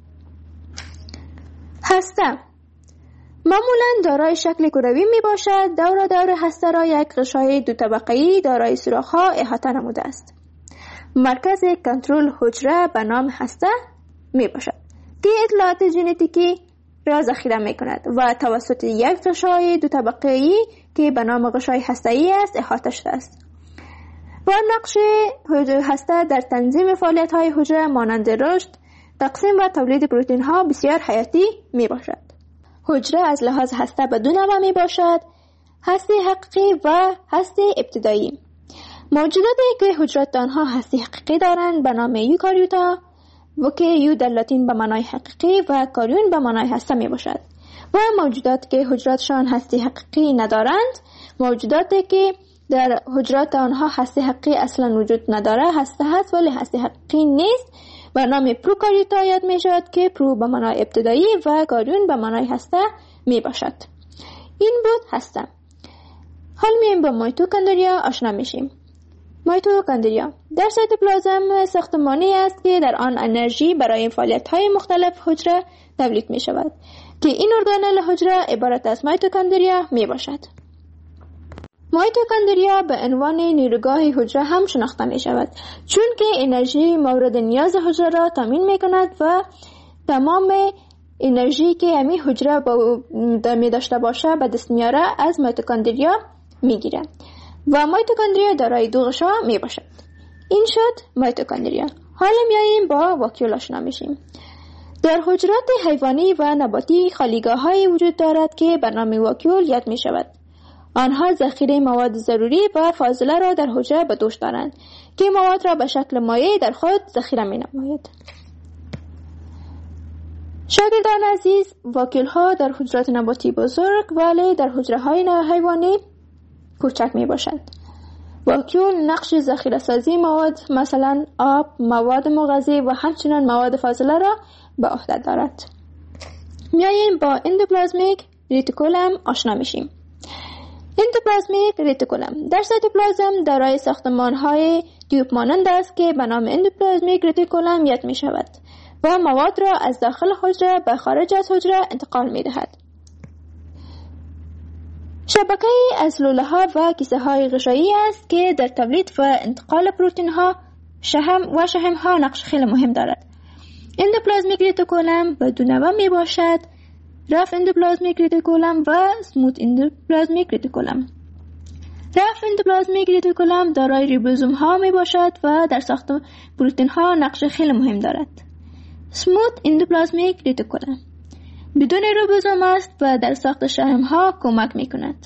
هسته معمولا دارای شکل کروی می باشد. دور دور هسته را یک غشای دو طبقه‌ای دارای سوراخ‌ها احاطه نموده است. مرکز کنترل حجره به نام هسته می باشد که اطلاعات ژنتیکی را ذخیره می کند و توسط یک غشای دو طبقه‌ای که به نام غشای هسته‌ای است احاطه شده است. و نقش هسته در تنظیم فعالیت‌های حجره مانند رشد، تقسیم و تولید پروتئین ها بسیار حیاتی می باشد. حجره از لحاظ هسته به دو نوع می باشد: هسته حقیقی و هسته ابتدایی. موجوداتی که حجرات آنها هسته حقیقی دارند به نام یوکاریوتا و که یو در لاتین به معنای حقیقی و کاریون به معنای هسته می باشد و موجوداتی که حجراتشان هسته حقیقی ندارند موجوداتی که در حجرات آنها هسته حقیقی اصلا وجود نداره هسته هست ولی هسته حقیقی نیست و نام پروکاریوتا یاد می شود که پرو به معنای ابتدایی و کاریون به معنای هسته می باشد. این بود هسته. حال میایم با میتوکندریا آشنا میشیم. میتوکندریا در سایتوپلازم ساختمانی است که در آن انرژی برای فعالیت‌های مختلف حجره تولید می شود که این ارگانل حجره عبارت از میتوکندریا می باشد. میتوکندریا به عنوان نیروگاه حجره هم شناخته می شود چون که انرژی مورد نیاز حجره را تامین می کند و تمام انرژی که همین حجره با می داشته باشه به دست میاره از میتوکندریا می گیره و میتوکندریا دارای دو غشا می باشد. این شد میتوکندریا. حالا میاییم با واکیول آشنا میشیم. در حجرات حیوانی و نباتی خالیگاه های وجود دارد که به نام واکیول یاد می شود. آنها ذخیره مواد ضروری و فاضله را در حجره به دوش دارند که مواد را به شکل مایع در خود ذخیره می نماید. شاگردان عزیز، واکیول ها در حجرات نباتی بزرگ ولی در حجره های حیوانی کوچک می باشد. واکیول نقش ذخیره سازی مواد مثلا آب، مواد مغذی و همچنین مواد فاضله را به عهده دارد. میاییم با اندوپلازمیک ریتیکولم آشنا میشیم. اندوپلازمیک ریتیکولم در سایتوپلازم دارای ساختمان های دیوب مانند است که به نام اندوپلازمیک ریتیکولم یاد می شود و مواد را از داخل حجره به خارج از حجره انتقال می دهد. شبکه از لوله ها و کیسه های غشایی است که در تولید و انتقال پروتین ها شحم و شحم ها نقش خیلی مهم دارد. اندوپلازمیک ریتیکولم به دو نوع می باشد: رف اندوپلازمیک ریتیکولم و سموت اندوپلازمیک ریتیکولم. رف اندوپلازمیک ریتیکولم دارای ریبوزوم ها می باشد و در ساخت پروتین ها نقش خیلی مهم دارد. سموت اندوپلازمیک ریتیکولم بدون ریبوزوم است و در ساخت شحم ها کمک می کند.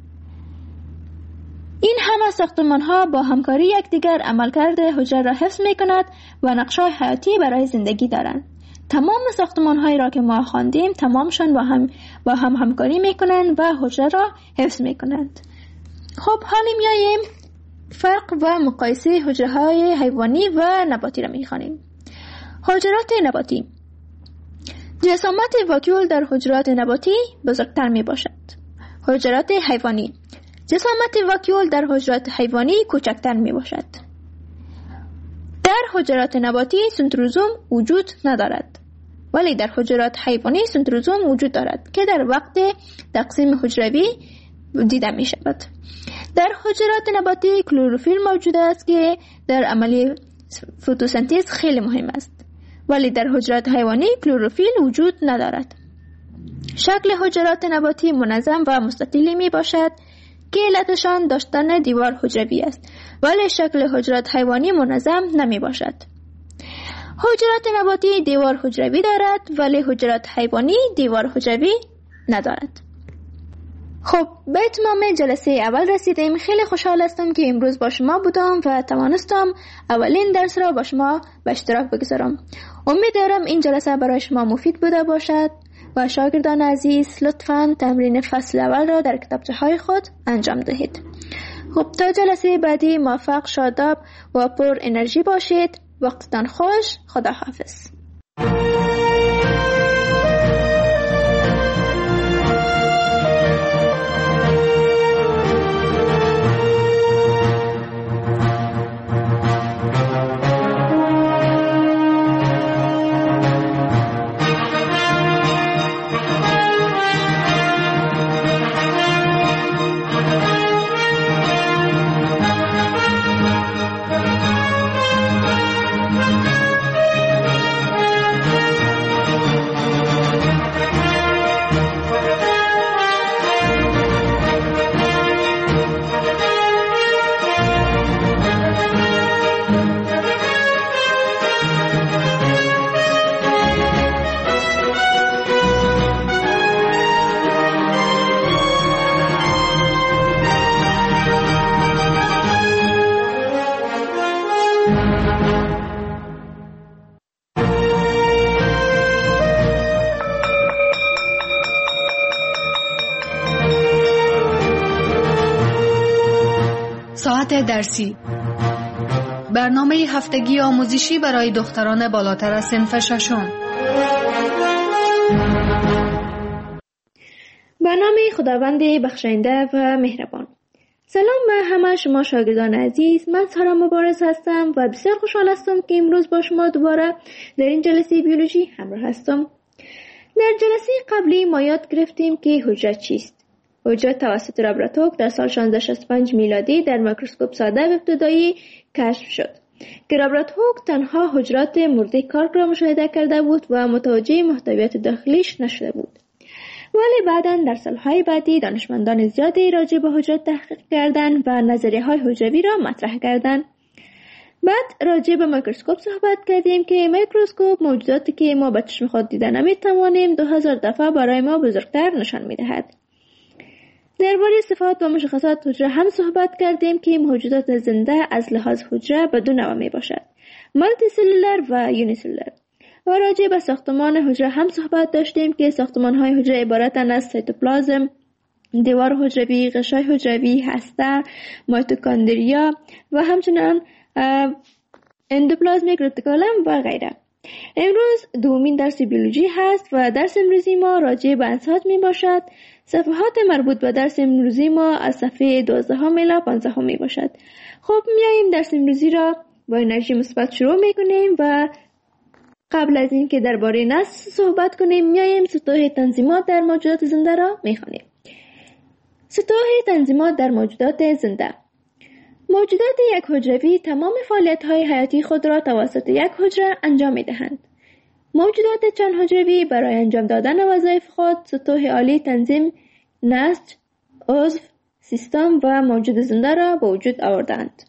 این همه ساختمان ها با همکاری یکدیگر عملکرد حجره را حفظ می کند و نقش‌های حیاتی برای زندگی دارند. تمام ساختمان هایی را که ما خواندیم تمامشان با هم با هم همکاری می کنند و حجره را حفظ می کنند. خب حالا میاییم فرق و مقایسه حجره های حیوانی و نباتی را می خوانیم. حجرات نباتی. جسامت واکیول در حجرات نباتی بزرگتر می باشد. حجرات حیوانی. جسامت واکیول در حجرات حیوانی کوچکتر می باشد. در حجرات نباتی سنتروزوم وجود ندارد ولی در حجرات حیوانی سنتروزوم وجود دارد که در وقت تقسیم حجروی دیده می شود. در حجرات نباتی کلروفیل موجود است که در عملیه فتوسنتز خیلی مهم است ولی در حجرات حیوانی کلروفیل وجود ندارد. شکل حجرات نباتی منظم و مستطیلی می باشد که علتشان داشتن دیوار حجروی است ولی شکل حجرات حیوانی منظم نمی باشد. حجرات نباتی دیوار حجروی دارد ولی حجرات حیوانی دیوار حجروی ندارد. خب به اتمام جلسه اول رسیدیم. خیلی خوشحال هستم که امروز با شما بودم و توانستم اولین درس را با شما به اشتراک بگذارم. امیدوارم این جلسه برای شما مفید بوده باشد و شاگردان عزیز لطفاً تمرین فصل اول را در کتابچه های خود انجام دهید. خب تا جلسه بعدی موفق، شاداب و پر انرژی باشید. وقتتان خوش. خدا حافظ. ساعت درسی، برنامه هفتگی آموزشی برای دختران بالاتر از صنف ششم. برنامه خداوند بخشنده و مهربان. سلام به همه شما شاگردان عزیز، من سارا مبارز هستم و بسیار خوشحال هستم که امروز با شما دوباره در این جلسه بیولوژی همراه هستم. در جلسه قبلی ما یاد گرفتیم که حجره چیست. حجره توسط رابرت هوک در سال شانزده شصت و پنج میلادی در میکروسکوپ ساده و ابتدایی کشف شد که رابرت هوک تنها حجرات مرده کارک را مشاهده کرده بود و متوجه محتویات داخلیش نشده بود. ولی بعداً در سالهای بعدی دانشمندان زیادی راجع به حجرات تحقیق کردند و نظریه‌های حجروی را مطرح کردند. بعد راجع به میکروسکوپ صحبت کردیم که میکروسکوپ موجوداتی که ما با چشم خود دیده نمی‌توانیم دو هزار دفعه برای ما بزرگتر نشان می‌دهد. درباره صفات و مشخصات حجره هم صحبت کردیم که موجودات زنده از لحاظ حجره به دو نوع میباشد: مالتی سلولر و یونی سلولر. و راجع به ساختمان حجره هم صحبت داشتیم که ساختمان‌های حجره عبارتند از سیتوپلازم، دیوار حجروی، غشای حجروی، هسته، میتوکندریا و همچنین اندوپلازمیک رتیکولم و غیره. امروز دومین درس بیولوژی هست و درس امروزی ما راجع به انساج می باشد. صفحات مربوط به درس امروزی ما از صفحه دوازده الی پانزده می باشد. خب میاییم درس امروزی را با انرژی مثبت شروع می کنیم و قبل از این که درباره نسل صحبت کنیم میاییم سطوح تنظیمات در موجودات زنده را می خوانیم. سطوح تنظیمات در موجودات زنده. موجودات یک حجروی تمام فعالیت‌های حیاتی خود را توسط یک حجره انجام می‌دهند. موجودات چند حجروی برای انجام دادن وظایف خود سطوح عالی تنظیم، نسج، عضو، سیستم و موجود زنده را به وجود آوردند.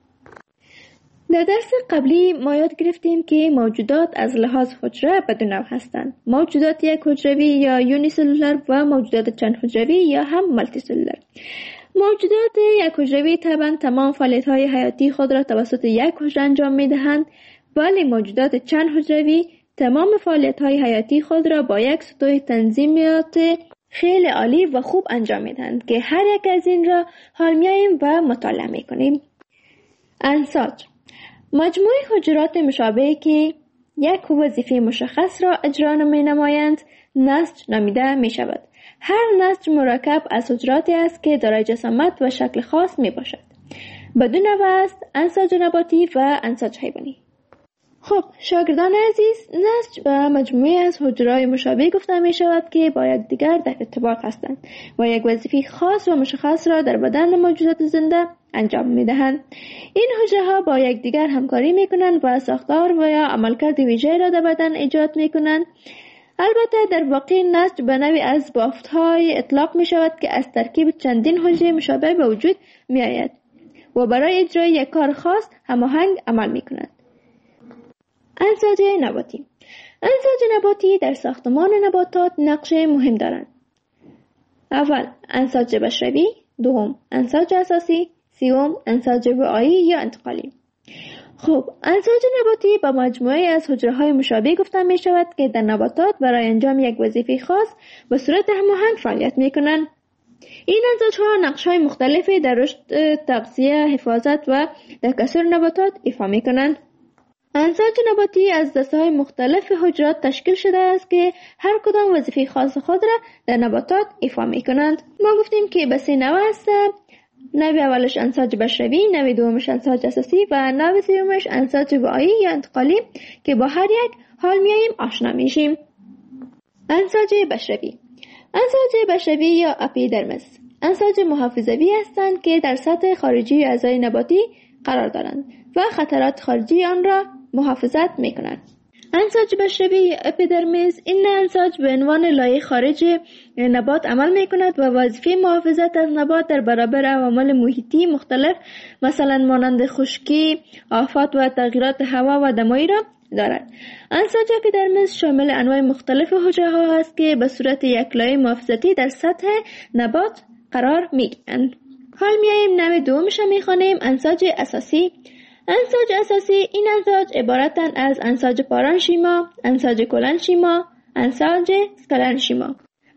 در درس قبلی ما یاد گرفتیم که موجودات از لحاظ حجره به دو نوع هستند: موجودات یک حجروی یا یونیسلولر و موجودات چند حجروی یا هم مالتی سلولر. موجودات یک حجروی طبعا تمام فعالیت‌های حیاتی خود را توسط یک حجره انجام می‌دهند، ولی موجودات چند حجروی تمام فعالیت‌های حیاتی خود را با یک سطوح تنظیمات خیلی عالی و خوب انجام می‌دهند که هر یک از این را حال می‌آییم و مطالعه می‌کنیم. انساج مجموعه حجرات مشابهی که یک وظیفه مشخص را اجرا می‌نمایند نسج نامیده می‌شود. هر نسج مرکب از حجراتی است که دارای جسامت و شکل خاص می باشد. بدون نوع است انساج نباتی و انساج حیوانی. خب شاگردان عزیز، نسج و مجموعه از حجرات مشابه گفته می شود که با یکدیگر در ارتباط هستند و یک وظیفه خاص و مشخص را در بدن موجودات زنده انجام می دهند. این حجره ها با یکدیگر همکاری می کنند و ساختار و یا عملکرد ویژه را در بدن ایجاد می کنند. البته در واقع نسج به نوعی از بافت‌های اطلاق می شود که از ترکیب چندین حجره مشابه به وجود می آید و برای اجرای یک کار خاص هماهنگ عمل می کند. انساج نباتی. انساج نباتی در ساختمان نباتات نقش مهم دارند. اول انساج بشری، دوم انساج اساسی، سوم انساج وعایی یا انتقالی. خب انساج نباتی با مجموعه از حجره‌های مشابه گفته می شود که در نباتات برای انجام یک وظیفه خاص به صورت هماهنگ فعالیت می کنند. این انساج‌ها نقش‌های مختلفی در رشد، تغذیه، حفاظت و تکثر نباتات ایفا می کنند. انساج نباتی از دسته‌های مختلف حجرات تشکیل شده است که هر کدام وظیفه خاص خود را در نباتات ایفا می کنند. ما گفتیم که به سه نوع است: نوع اولش انساج بشری، نوع دومش انساج اساسی و نوع سومش انساج وعایی یا انتقالی که با هر یک حال میاییم آشنا میشیم. انساج بشری. انساج بشری یا اپیدرمس انساج محافظوی هستند که در سطح خارجی اعضای نباتی قرار دارند و خطرات خارجی آن را محافظت میکنند. انساج بشری یا اپیدرمیس این انساج به عنوان لایه خارج نبات عمل می کند و وظیفه محافظت از نبات در برابر عوامل محیطی مختلف مثلا مانند خشکی، آفات و تغییرات هوا و دمایی را دارد. انساج اپیدرمیس شامل انواع مختلف حجره ها است که به صورت یک لایه محافظتی در سطح نبات قرار می گیرند. حال میاییم نوع دومش می خوانیم: انساج اساسی. انساج اساسی این انساج عبارتند از انساج پارانشیما، انساج کلنشیما، انساج اسکلنشیما.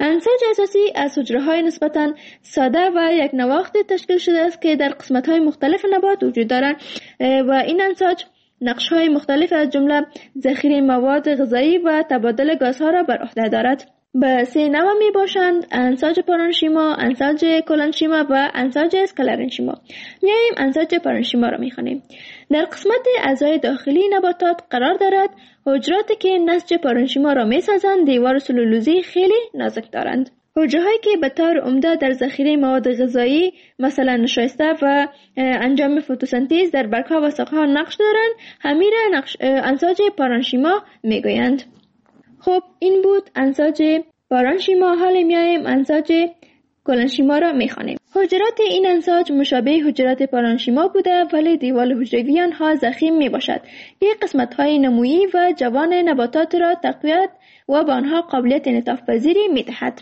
انساج اساسی از حجره‌های نسبتاً ساده و یک نواختی تشکیل شده است که در قسمت‌های مختلف نبات وجود دارند و این انساج نقش‌های مختلف از جمله ذخیره مواد غذایی و تبادل گازها را بر عهده دارد. به سه نوع می باشند: انساج پارانشیما، انساج کلانشیما و انساج اسکلرنشیما. میاییم انساج پارانشیما را میخوانیم. در قسمت اعضای داخلی نباتات قرار دارد. حجراتی که نسج پارانشیما را میسازند دیوار سلولوزی خیلی نازک دارند. حجرهایی که به طور عمده در ذخیره مواد غذایی مثلا نشایسته و انجام فتوسنتز در برگ‌ها و ساقه‌ها نقش دارند، همین را نقش انساج پارانشیما میگویند. خب این بود انساج پارانشیما. حالا میایم انساج کلانشیما را میخوانیم. حجرات این انساج مشابه حجرات پارانشیما بوده ولی دیوال حجروی آنها ضخیم میباشد که قسمت‌های نمویی و جوان نباتات را تقویت و به آنها قابلیت انعطاف پذیری میدهد.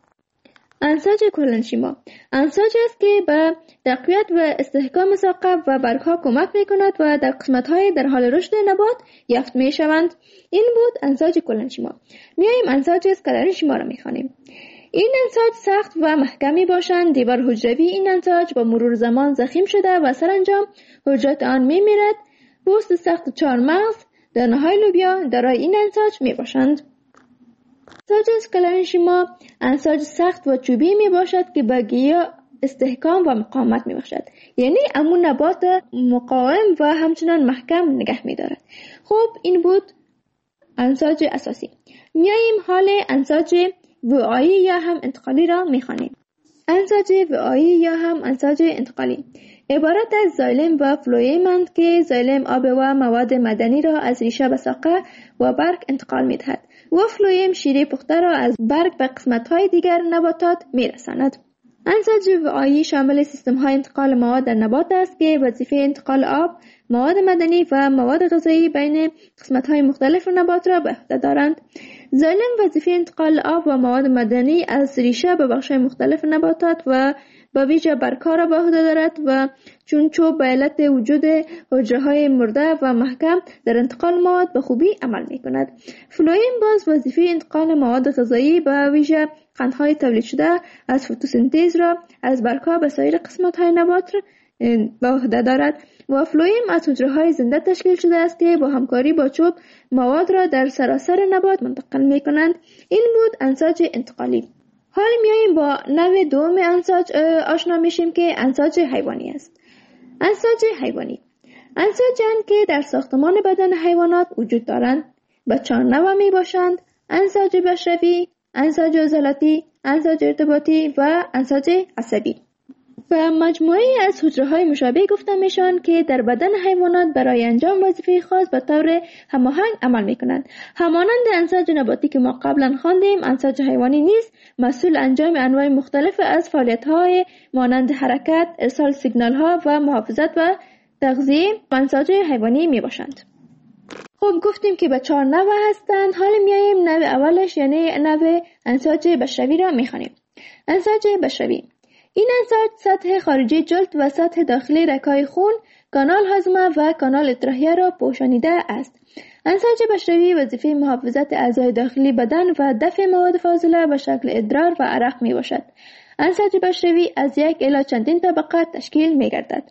انساج کلانشیما انساج است که به تقویت و استحکام ساقه و برگها کمک میکند و در قسمت‌های در حال رشد نبات یافت میشوند. این بود انساج کلانشیما. میایم انساج اسکلرنشیما را میخوانیم. این انساج سخت و محکمی باشند. دیوار حجروی این انساج با مرور زمان ضخیم شده و سرانجام حجرات آن میمیرد. پوست سخت چهارمغز، دانه‌های لوبیا دارای این انساج میباشند. انساج اسکلرنشیما انساج سخت و چوبی می باشد که به گیاه استحکام و مقاومت می باشد، یعنی امون نبات مقاوم و همچنان محکم نگه می دارد. خب این بود انساج اساسی. میاییم حال انساج وعایی یا هم انتقالی را می خوانیم. انساج وعایی یا هم انساج انتقالی عبارت از زایلم و فلویمند که زایلم آب و مواد معدنی را از ریشه به ساقه و برگ انتقال می دهد و فلویم شیره پخته را از برگ به قسمت‌های دیگر نباتات می‌رساند. انساج وعایی شامل سیستم‌های انتقال مواد در نبات است که وظیفه انتقال آب، مواد معدنی و مواد غذایی بین قسمت‌های مختلف نبات را به عهده دارند. زایلم وظیفه انتقال آب و مواد معدنی از ریشه به بخش‌های مختلف نباتات و با ویژه برگ‌ها را به عهده دارد و چون چوب به علت وجود حجره‌های مرده و محکم در انتقال مواد به خوبی عمل می‌کند. فلویم باز وظیفه انتقال مواد غذایی به ویژه قندهای تولید شده از فتوسنتز را از برگ‌ها به سایر قسمت‌های نبات به عهده دارد و فلویم از حجره‌های زنده تشکیل شده است که با همکاری با چوب مواد را در سراسر نبات منتقل می‌کنند. این بود انساج انتقالی. حال میاییم با نوع دوم انساج آشنا میشیم که انساج حیوانی است. انساج حیوانی انساج‌اند که در ساختمان بدن حیوانات وجود دارند. به چهار نوع می باشند: انساج بشری، انساج عضلاتی، انساج ارتباطی و انساج عصبی. و مجموعی از حجره‌های مشابه گفته میشن که در بدن حیوانات برای انجام وظیفه خاص به طور هماهنگ عمل میکنند. همانند انساج نباتی که ما قبلا خواندیم، انساج حیوانی نیز مسئول انجام انواع مختلف از فعالیت‌های مانند حرکت، ارسال سیگنال‌ها و محافظت و تغذیه انساج حیوانی میباشند. خب گفتیم که به چهار نوع هستند. حالا میاییم نوع اولش یعنی نوع انساج بشری را میخوانیم. انساج بشری این انساج سطح خارجی جلد و سطح داخلی رگ‌های خون، کانال هاضمه و کانال اطراحیه را پوشانیده است. انساج بشری وظیفه محافظت اعضای داخلی بدن و دفع مواد فاضله به شکل ادرار و عرق می باشد. انساج بشری از یک الی چندین طبقه تشکیل می گردد.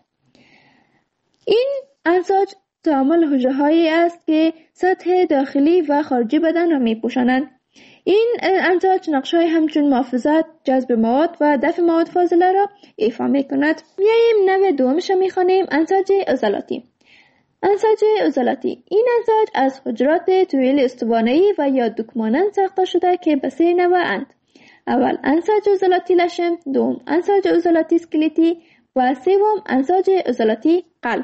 این انساج تعامل حجره‌هایی است که سطح داخلی و خارجی بدن را می پوشانند. این انساج نقش‌های همچون محافظت، جذب مواد و دفع مواد فاضله را ایفا می‌کند. میاییم نوع دومش را می‌خوانیم، انساج عضلاتی. انساج عضلاتی این انساج از حجرات طویل استوانه‌ای و یا دوکمانند ساخته شده که به سه نوع اند. اول انساج عضلاتی لشم، دوم انساج عضلاتی اسکلتی و سوم انساج عضلاتی قلب.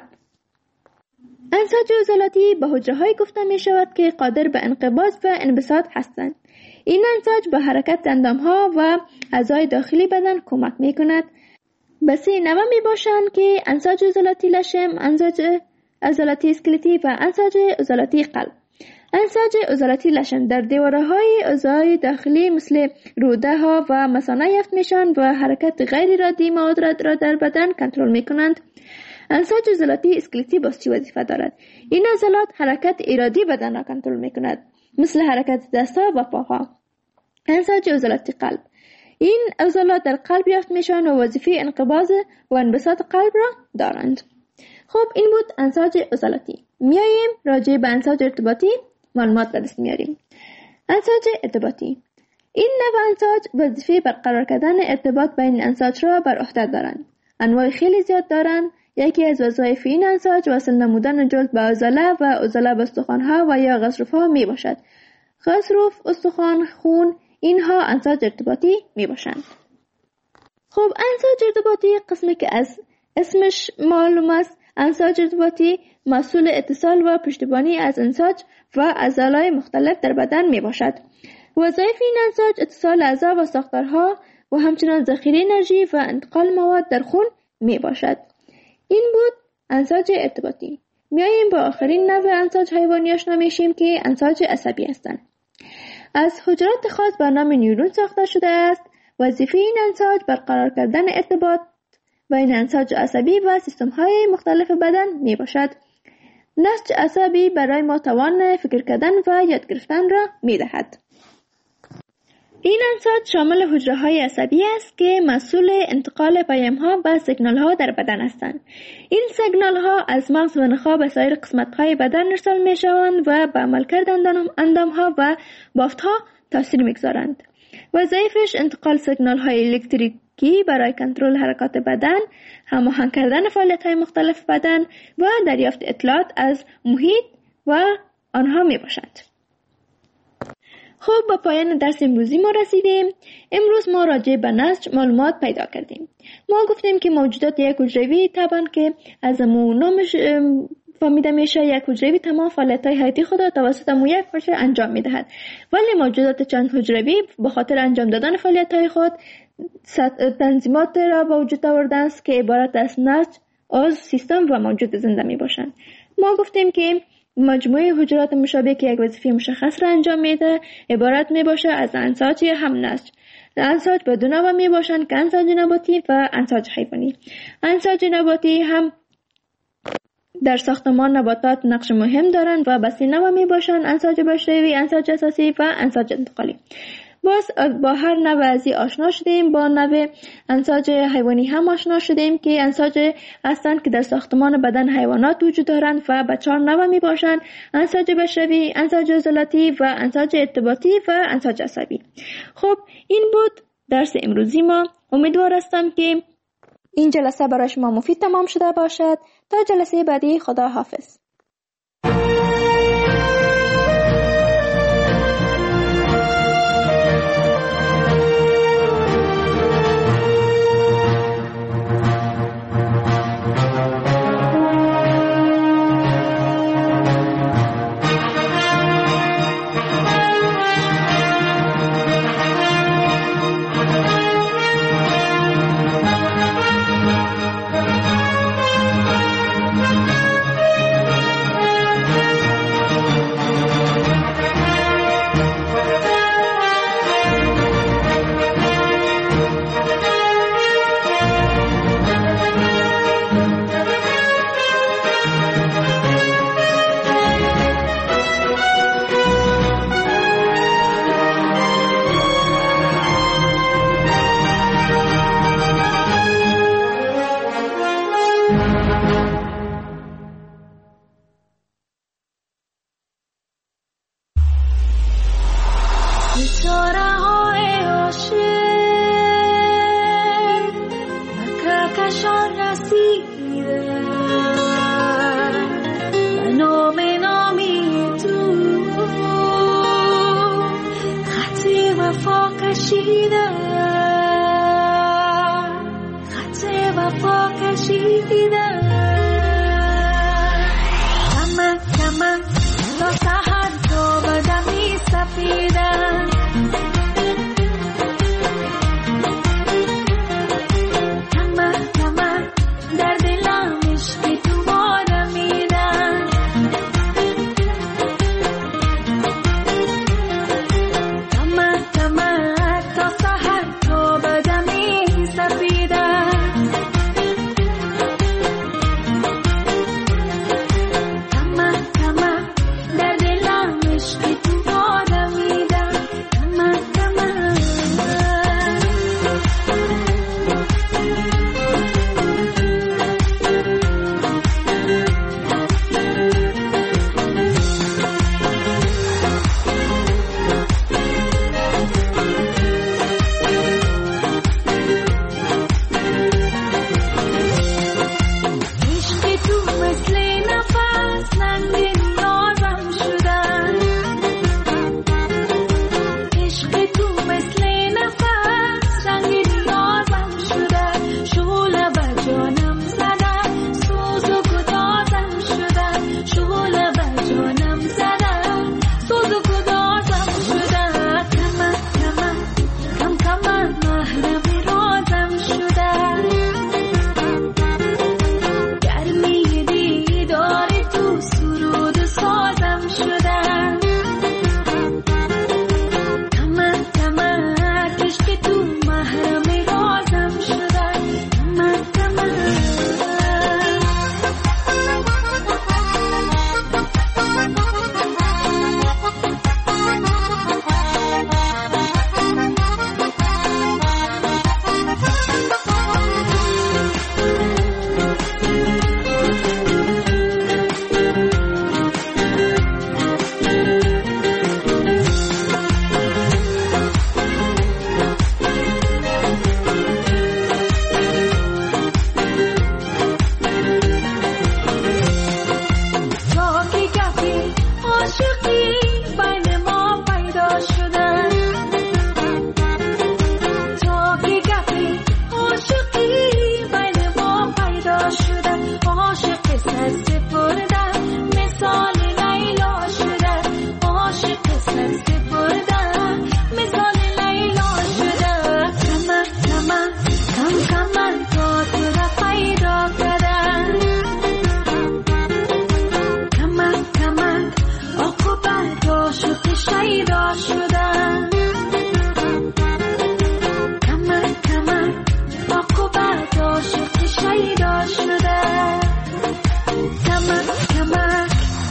انساج عضلاتی به حجره‌های گفته می‌شود که قادر به انقباض و انبساط هستند. این انساج به حرکت اندامها و اعضای داخلی بدن کمک می کند. به سه نوع می باشند که انساج عضلاتی لشم، انساج عضلاتی اسکلتی و انساج عضلاتی قلب. انساج عضلاتی لشم در دیوارهای اعضای داخلی مثل روده ها و مثانه یافت میشن و حرکت غیر ارادی مواد را در بدن کنترل می کنند. انساج عضلاتی اسکلتی باز چی وظیفه دارد؟ این عضلات حرکت ارادی بدن را کنترل می کند، مثل حرکت دستها و پاها. انساج عضلاتی قلب. این عضلات در قلب یافت میشن و وظیفه انقباض و انبساط قلب را دارند. خب این بود انساج عضلاتی. میاییم راجع به انساج ارتباطی معلومات به دست میاریم. انساج ارتباطی. این نوع انساج وظیفه برقرار کردن ارتباط بین انساج را بر عهده دارند. انواع خیلی زیاد دارند. یکی از وظایف این انساج وصل نمودن جلد به عضله و عضله به استخوان‌ها و یا غضروف‌ها می باشد. غضروف، استخوان، خون اینها انساج ارتباطی می باشند. خب انساج ارتباطی قسمی که از اسمش معلوم است، انساج ارتباطی مسئول اتصال و پشتیبانی از انساج و عضلات مختلف در بدن می باشد. وظایف این انساج اتصال اعضا و ساختارها و همچنان ذخیره انرژی و انتقال مواد در خون می باشد. این بود انساج ارتباطی. میاییم با آخرین نوع انساج حیوانی آشنا میشیم که انساج عصبی هستند. از حجرات خاص به نام نیورون ساخته شده است. وظیفه این انساج برقرار کردن ارتباط بین انساج عصبی و سیستم های مختلف بدن می باشد. نسج عصبی برای ما توان فکر کردن و یاد گرفتن را می دهد. این انساج شامل حجره های عصبی است که مسئول انتقال پیام ها و سیگنال ها در بدن هستند. این سیگنال ها از مغز و نخاع به سایر قسمت های بدن ارسال می شوند و به عملکرد اندام ها و بافت ها تاثیر می گذارند. وظایفش انتقال سیگنال های الکتریکی برای کنترل حرکات بدن، هماهنگ کردن فعالیت های مختلف بدن و دریافت اطلاعات از محیط و آنها می باشند. خب با پایان درس امروزی ما رسیدیم. امروز ما راجع به نسج معلومات پیدا کردیم. ما گفتیم که موجودات یک حجروی طبعا که از امون نامش فهمیده میشه، یک حجروی تمام فعالیت‌های حیاتی خود را توسط مو یک حجره انجام میدهد، ولی موجودات چند حجروی به خاطر انجام دادن فعالیت‌های خود تنظیمات را به وجود آوردند که عبارت از نسج، عضو، سیستم و موجود زنده می باشند. ما گفتیم که مجموعه حجرات مشابه که یک وظیفه مشخص را انجام میده عبارت می باشه از انساج هم نسج. انساج به دو نوع می باشند که انساج نباتی و انساج حیوانی. انساج نباتی هم در ساختمان نباتات نقش مهم دارند و به سه نوع می باشند: انساج بشری، انساج اساسی و انساج انتقالی. باز با هر نوع ازی آشنا شدیم. با نوع انساج حیوانی هم آشنا شدیم که انساج هستند که در ساختمان بدن حیوانات وجود دارند و به چهار نوع می باشند: انساج بشری، انساج عضلاتی و انساج ارتباطی و انساج عصبی. خب این بود درس امروزی ما. امیدوار هستم که این جلسه برای شما مفید تمام شده باشد. تا جلسه بعدی، خدا حافظ. Dardila کمک عاقبت عاشق شیدا شدن کمک کمک عاقبت عاشق شیدا شدن کمک کمک.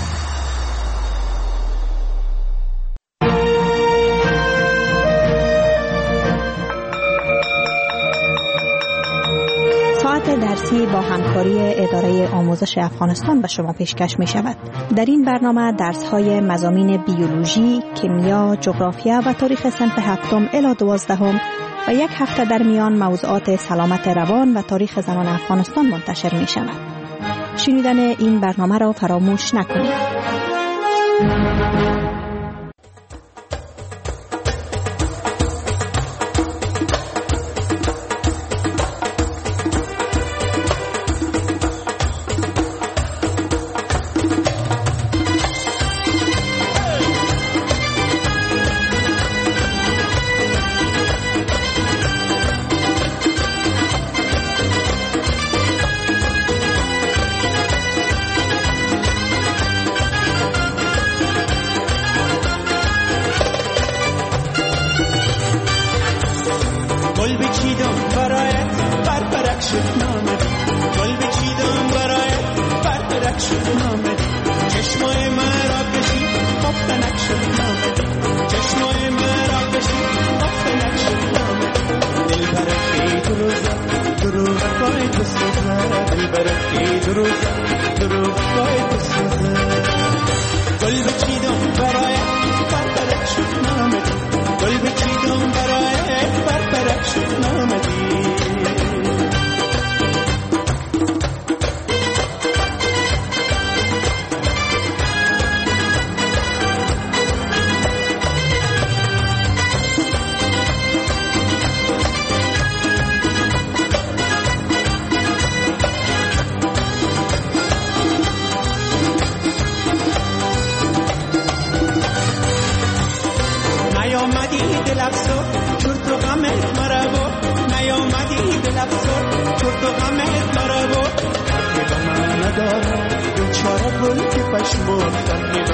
ساعت درسی با همکاری اداره آموزش افغانستان به شما پیشکش می شود. در این برنامه درس های مضامین بیولوژی، کیمیا، جغرافیا و تاریخ صنف هفتم الی دوازدهم و یک هفته در میان موضوعات سلامت روان و تاریخ زنان افغانستان منتشر می شود. شنیدن این برنامه را فراموش نکنید. چاره گل که پشمون